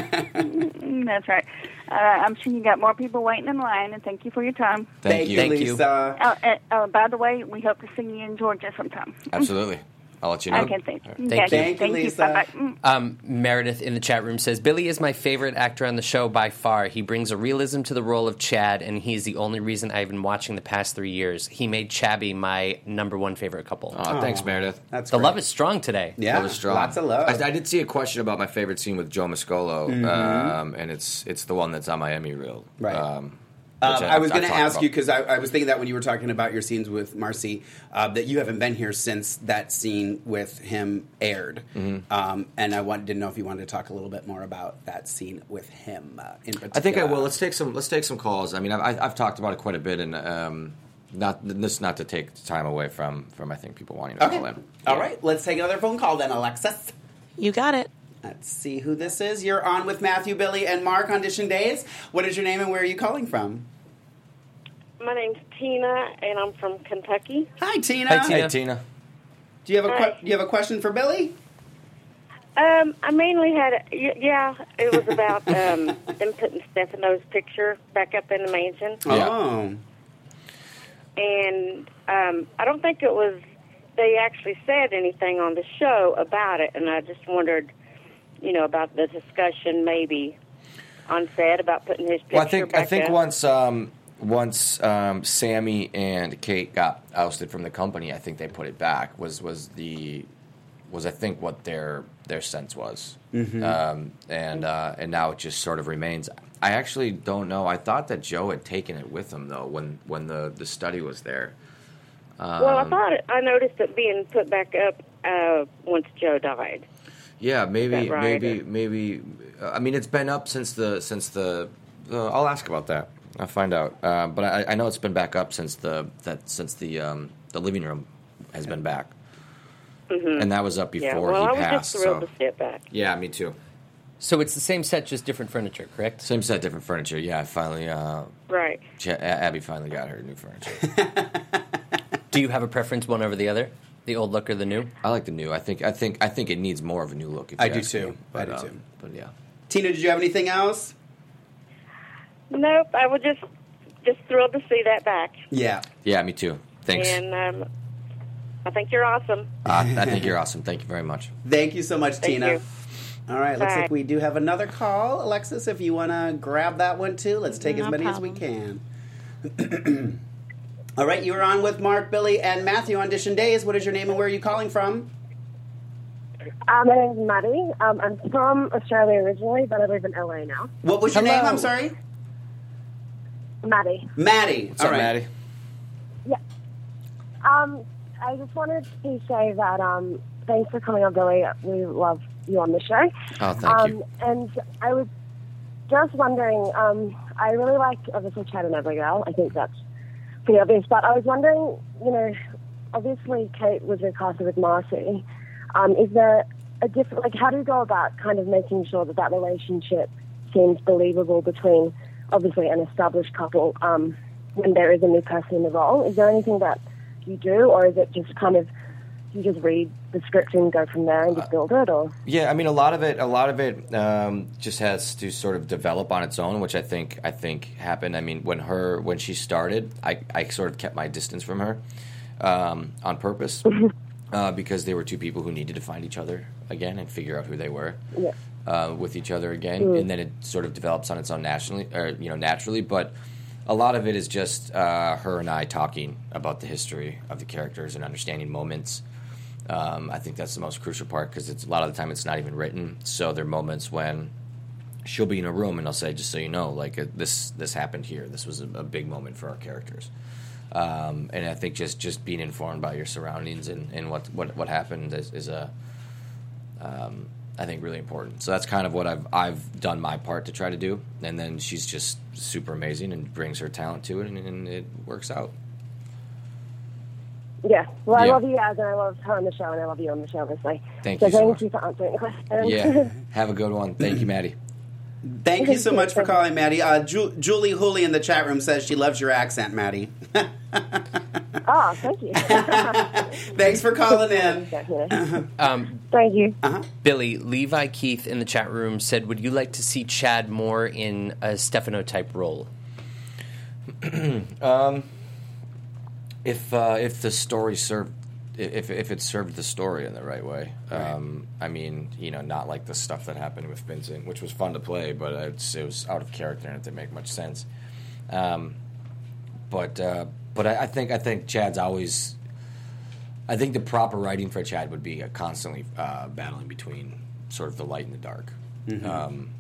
Mm, That's right. Uh, I'm sure you got more people waiting in line, and thank you for your time. Thank, you. Thank you. Lisa. Oh, uh, uh, by the way, we hope to see you in Georgia sometime. Absolutely. I'll let you know. Okay, thank you. Thank Okay, you. Thank you, Lisa. Bye-bye. Mm. Um, Meredith in the chat room says, Billy is my favorite actor on the show by far. He brings a realism to the role of Chad, and he's the only reason I've been watching the past three years. He made Chabby my number one favorite couple. Oh, thanks, Meredith. That's the great. love is strong today. Yeah, Love is strong. lots of love. I, I did see a question about my favorite scene with Joe Mascolo, um, and it's it's the one that's on my Emmy reel. Right. Um, Um, which I was I've going to talked ask about. you because I, I was thinking that when you were talking about your scenes with Marcy, uh, that you haven't been here since that scene with him aired, Mm-hmm. um, and I want, didn't know if you wanted to talk a little bit more about that scene with him. Uh, in particular. I think I will. Let's take some. Let's take some calls. I mean, I've, I've talked about it quite a bit, and um, not this not to take time away from from I think people wanting to Okay. call in. All Yeah. right, let's take another phone call then, Alexis. You got it. Let's see who this is. You're on with Matthew, Billy, and Mark on Dish and Days. What is your name and where are you calling from? My name's Tina, and I'm from Kentucky. Hi, Tina. Hi, Tina. Hey, Tina. Do you have a que- Hi. do you have a question for Billy? Um, I mainly had, a, y- yeah, it was about um, them putting Stefano's picture back up in the mansion. Yeah. Oh. And um, I don't think it was, they actually said anything on the show about it, and I just wondered, you know, about the discussion maybe on set about putting his picture Well, I think back I think up. once um, once um, Sammy and Kate got ousted from the company, I think they put it back. Was was the was I think what their their sense was, Mm-hmm. um, and uh, and now it just sort of remains. I actually don't know. I thought that Joe had taken it with him though when when the, the study was there. Um, well, I thought it, I noticed it being put back up uh, once Joe died. Yeah, maybe, Is that right, maybe, or- maybe. Uh, I mean, it's been up since the since the. Uh, I'll ask about that. I'll find out. Uh, but I, I know it's been back up since the that since the um, the living room has been back, Mm-hmm. and that was up before yeah, well, he I was passed. just thrilled So to see it back. yeah, me too. So it's the same set, just different furniture, correct? Same set, different furniture. Yeah, I finally. Uh, Right. Ch- A- Abby finally got her new furniture. Do you have a preference one over the other? The old look or the new? I like the new. I think. I think. I think it needs more of a new look. If I you do ask too. me. I But, do um, too. But yeah. Tina, did you have anything else? Nope, I was just just thrilled to see that back. Yeah. Yeah, me too. Thanks. And um, I think you're awesome. Uh, I think you're awesome. Thank you very much. Thank you so much, Thank Tina. you. All right, looks Bye. like we do have another call. Alexis, if you want to grab that one too, let's take as No many as we problem. can. All right, you are on with Mark, Billy, and Matthew on Dish and Days. What is your name and where are you calling from? Uh, my name's Maddie. Um, I'm from Australia originally, but I live in L A now. What was your Hello. name? I'm sorry. Maddie. Maddie. What's All up, right. Maddie? Um, I just wanted to say that um, thanks for coming on, Billy. We love you on the show. Oh, thank um, you. And I was just wondering, um, I really like, obviously, Chad and Abigail. I think that's pretty obvious. But I was wondering, you know, obviously Kate was recasted with Marcy. Um, is there a different, like, how do you go about kind of making sure that that relationship seems believable between, obviously, an established couple um, when there is a new person in the role? Is there anything that you do, or is it just kind of you just read the script and go from there and just build it, or? Yeah, I mean, a lot of it, a lot of it um, just has to sort of develop on its own, which I think, I think happened. I mean, when her, when she started, I, I sort of kept my distance from her um, on purpose uh, because they were two people who needed to find each other again and figure out who they were Yeah. uh, with each other again, Mm. and then it sort of develops on its own naturally, or you know, naturally. But a lot of it is just uh, her and I talking about the history of the characters and understanding moments. Um, I think that's the most crucial part because it's a lot of the time it's not even written. So there are moments when she'll be in a room and I'll say, just so you know, like uh, this this happened here. This was a, a big moment for our characters. Um, and I think just, just being informed by your surroundings and, and what, what what happened is, is a um, I think really important. So that's kind of what I've I've done my part to try to do. And then she's just super amazing and brings her talent to it, and, and it works out. Yeah. Well, I Yeah. love you guys, and I love her on the show, and I love you on the show, obviously. Thank so you so thank much. you for answering the question. Yeah. Have a good one. Thank you, Maddie. Thank you so much for calling, Maddie. Uh, Ju- Julie Hooley in the chat room says she loves your accent, Maddie. Oh, thank you. Thanks for calling in. Um, Thank you. Uh-huh. Billy, Levi Keith in the chat room said, would you like to see Chad more in a Stefano-type role? um, if uh, if the story served, if if it served the story in the right way, um, I mean, you know, not like the stuff that happened with Vincent, which was fun to play, but it's, it was out of character and it didn't make much sense. Um, but uh, but I, I think I think Chad's always. I think the proper writing for Chad would be a constantly uh, battling between sort of the light and the dark. Mhm. Um,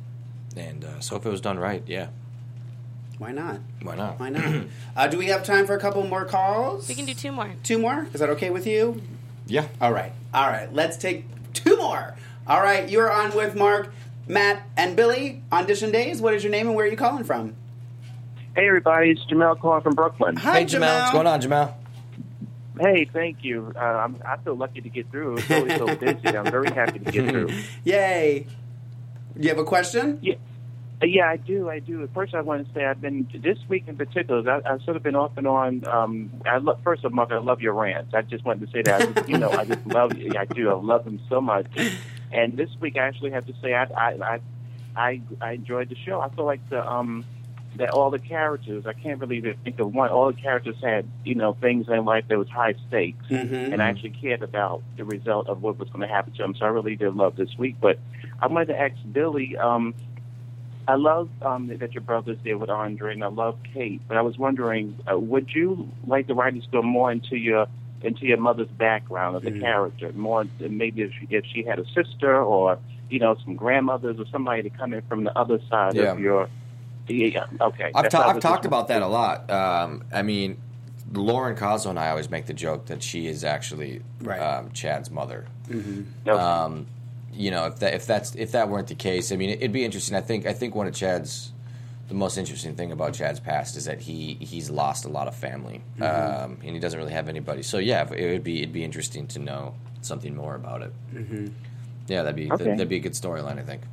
and uh, so if it was done right, yeah. Why not? Why not? Why not? uh, do we have time for a couple more calls? We can do two more. Two more? Is that okay with you? Yeah. All right. All right. Let's take two more. All right. You're on with Mark, Matt, and Billy. Audition Days. What is your name and where are you calling from? Hey, everybody. It's Jamal calling from Brooklyn. Hi, Hey, Jamal. What's going on, Jamal? Hey, thank you. Uh, I'm, I feel lucky to get through. It's always so busy. I'm very happy to get through. Yay. You have a question? Yeah. Uh, Yeah, I do. I do. First, I want to say I've been this week in particular. I, I've sort of been off and on. Um, I love, first of all, Mark, I love your rants. I just wanted to say that. I just, you know, I just love. I do. I love them so much. And this week, I actually have to say I I I I, I enjoyed the show. I feel like the um that all the characters. I can't really even think of one. All the characters had you know things in life that was high stakes, Mhm. and I actually cared about the result of what was going to happen to them. So I really did love this week. But I wanted to ask Billy. Um, I love um, that your brother's there with Andre, and I love Kate. But I was wondering, uh, would you like the writers to go more into your into your mother's background of the Mhm. character, more maybe if she, if she had a sister or you know some grandmothers or somebody to come in from the other side Yeah. of your. Yeah, okay. I've, That's ta- how I I've was talked just- about that a lot. Um, I mean, Lauren Cosmo and I always make the joke that she is actually Right. um, Chad's mother. Mm-hmm. Okay. Um, you know, if that if that's if that weren't the case, I mean, it'd be interesting. I think I think one of Chad's the most interesting thing about Chad's past is that he he's lost a lot of family, Mhm. um, and he doesn't really have anybody. So yeah, it would be it'd be interesting to know something more about it. Mm-hmm. Yeah, that'd be Okay. that'd be a good storyline, I think.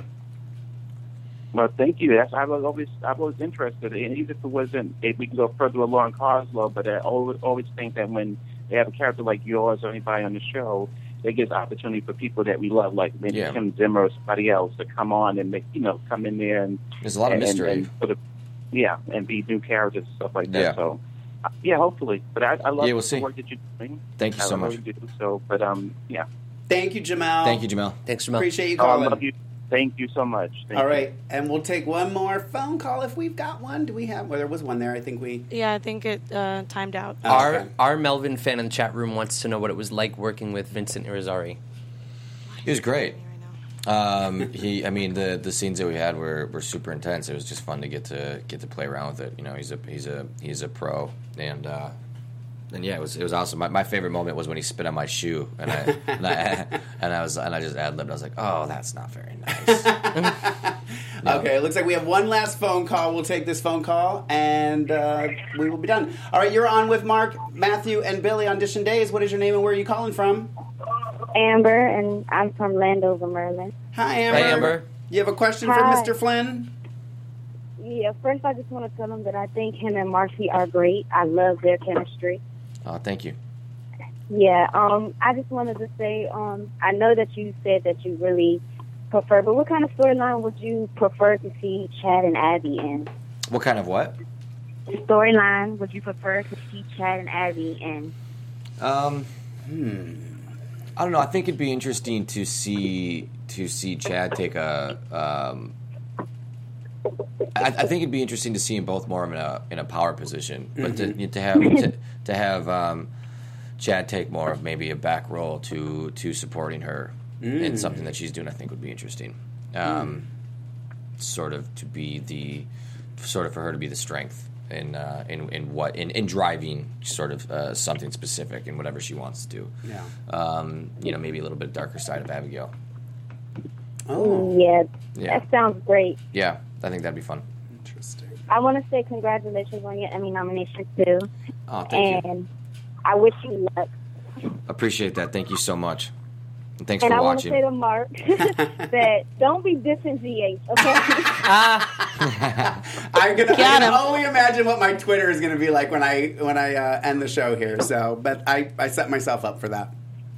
Well, thank you. That's I was always I was interested, and even if it wasn't, if we can go further along Coslow, but I always always think that when they have a character like yours or anybody on the show, it gives opportunity for people that we love, like maybe Yeah. Tim Zimmer or somebody else, to come on and make you know come in there and There's a lot of and, mystery. and, and sort of, yeah, and be new characters and stuff like that. Yeah. So, uh, yeah, hopefully. But I, I love Yeah, we'll the see. work that you're doing. Thank you I so really much. do. So, but um, yeah. Thank you, Jamal. Thank you, Jamal. Thanks, Jamal. Appreciate you Oh, I calling. love you. Thank you so much. Thank All you. right, and we'll take one more phone call if we've got one. Do we have? Well, there was one there. I think we. Yeah, I think it uh, timed out. Oh, Our okay. our Melvin fan in the chat room wants to know what it was like working with Vincent Irizarry. He was great. Um, he, I mean, the the scenes that we had were, were super intense. It was just fun to get to get to play around with it. You know, he's a he's a he's a pro, and uh, and yeah, it was it was awesome. My, my favorite moment was when he spit on my shoe, and I and I, and I was and I just ad libbed. I was like, oh, that's not very nice. No. Okay, it looks like we have one last phone call. We'll take this phone call, and uh, we will be done. All right, you're on with Mark, Matthew, and Billy on Audition Days. What is your name and where are you calling from? Amber, and I'm from Landover, Maryland. Hi, Amber. Hey, Amber. You have a question Hi. for Mister Flynn? Yeah, first I just want to tell him that I think him and Marcy are great. I love their chemistry. Oh, thank you. Yeah, um, I just wanted to say, um, I know that you said that you really prefer, but what kind of storyline would you prefer to see Chad and Abby in? What kind of what? Storyline would you prefer to see Chad and Abby in? Um, hmm. I don't know. I think it'd be interesting to see to see Chad take a. Um, I, I think it'd be interesting to see them both more in a in a power position, but Mhm. to, to have to, to have um, Chad take more of maybe a back role to to supporting her in Mm. something that she's doing, I think would be interesting. Um, Sort of to be the sort of for her to be the strength in uh, in in what in, in driving sort of uh, something specific in whatever she wants to do. Yeah. Um, you know, maybe a little bit darker side of Abigail. Oh. Yeah, Yeah. that sounds great. Yeah, I think that'd be fun. Interesting. I want to say congratulations on your Emmy nomination, too. Oh, thank you. and I wish you luck. Appreciate that. Thank you so much. And thanks and for I want to watching. say to Mark that don't be dissing G H, okay? I'm gonna I Got can him. only imagine what my Twitter is gonna be like when I when I uh, end the show here. So, but I, I set myself up for that.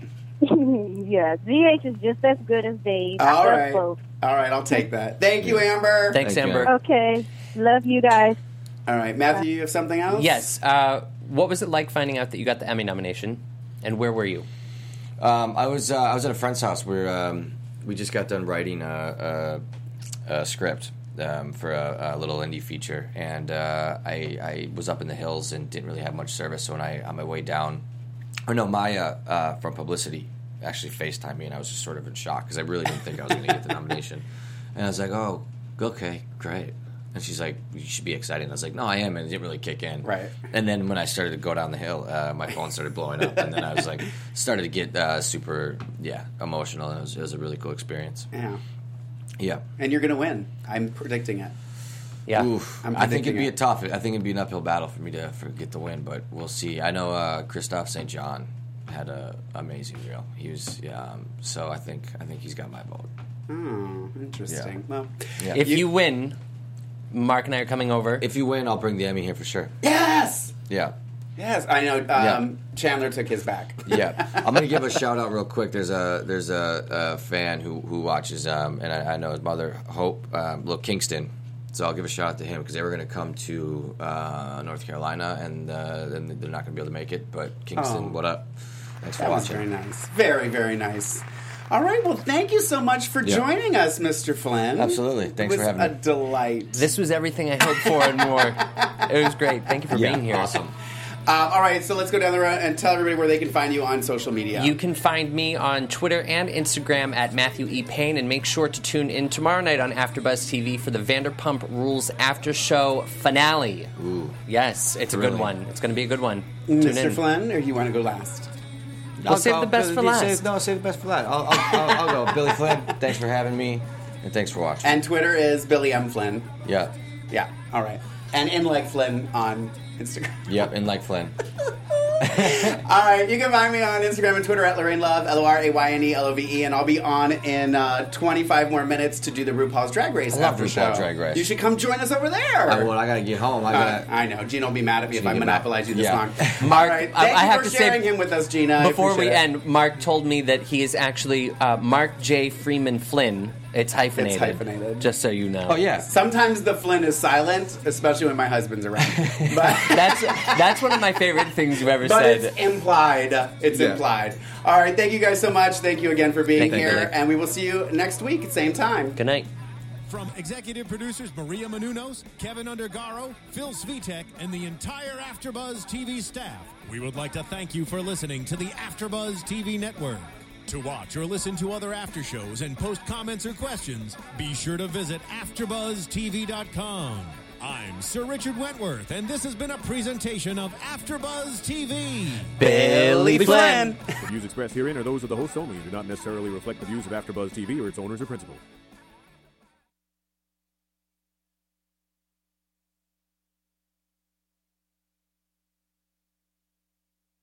Yeah, G H is just as good as Dave. I All love right, both. all right, I'll take that. Thank you, Amber. Thanks, Thank you. Amber. Okay, love you guys. All right, Matthew, you have something else? Yes. Uh, what was it like finding out that you got the Emmy nomination, and where were you? Um, I was uh, I was at a friend's house where um, we just got done writing a, a, a script um, for a, a little indie feature, and uh, I, I was up in the hills and didn't really have much service. So when I on my way down, or no, Maya uh, from Publicity actually FaceTimed me, and I was just sort of in shock because I really didn't think I was going to get the nomination. And I was like, "Oh, okay, great." And she's like, "You should be excited." And I was like, "No, I am," and it didn't really kick in. Right. And then when I started to go down the hill, uh, my phone started blowing up, and then I was like, started to get uh, super, yeah, emotional. And it was, it was a really cool experience. Yeah. Yeah. And you're gonna win. I'm predicting it. Yeah. Oof. I'm I think predicting it'd be it. a tough. I think it'd be an uphill battle for me to for, get the win, but we'll see. I know uh, Christophe Saint John had a amazing reel. He was, yeah. Um, so I think I think he's got my vote. Oh, interesting. Yeah. Well, Yeah. If you, win, Mark and I are coming over. If you win, I'll bring the Emmy here for sure. yes, Yeah. yes, I know. Um, Yeah. Chandler took his back. Yeah, I'm gonna give a shout out real quick. There's a there's a, a fan who who watches, um, and I, I know his mother Hope, um, little Kingston. So I'll give a shout out to him because they were gonna come to uh, North Carolina, and uh, then they're not gonna be able to make it. But Kingston, Oh. what up? Thanks for That was watching. very nice. Very, very nice. All right. Well, thank you so much for Yeah. joining us, Mister Flynn. Absolutely. Thanks it was for having a me. delight. This was everything I hoped for and more. It was great. Thank you for Yeah, being here. awesome. Uh, all right. So let's go down the road and tell everybody where they can find you on social media. You can find me on Twitter and Instagram at Matthew E. Payne, and make sure to tune in tomorrow night on AfterBuzz T V for the Vanderpump Rules After Show finale. Ooh. Yes, it's a good Thrilling. one. It's going to be a good one. Tune Mister in. Flynn, or you want to go last? We'll save the best for last. Save, no, save the best for last. I'll, I'll, I'll, I'll go. Billy Flynn, thanks for having me, and thanks for watching. And Twitter is Billy M. Flynn. yeah. Yeah. All right. And in like Flynn on Instagram. Yep, and like Flynn. All right, you can find me on Instagram and Twitter at Lorraine Love, L O R A Y N E L O V E, and I'll be on in uh, twenty-five more minutes to do the RuPaul's Drag Race I love after RuPaul's show. Drag Race. You should come join us over there. I, well, I gotta get home. I Uh, gotta. I know. Gina will be mad at me if Gina I get monopolize mad. you this Yeah. long. Mark, All right. I- Thank I you have for to sharing say, him with us, Gina. I Before we appreciate it. end, Mark told me that he is actually uh, Mark J. Freeman Flynn. It's hyphenated. It's hyphenated. Just so you know. Oh yeah. Sometimes the Flynn is silent, especially when my husband's around. But That's that's one of my favorite things you ever But said. it's implied. It's Yeah. implied. All right. Thank you guys so much. Thank you again for being Thank you, here. Billy. And we will see you next week at same time. Good night. From executive producers Maria Menounos, Kevin Undergaro, Phil Svitek, and the entire AfterBuzz T V staff, we would like to thank you for listening to the AfterBuzz T V network. To watch or listen to other after shows and post comments or questions, be sure to visit after buzz T V dot com. I'm Sir Richard Wentworth, and this has been a presentation of AfterBuzz T V. Billy Flynn. The views expressed herein are those of the hosts only and do not necessarily reflect the views of AfterBuzz T V or its owners or principals.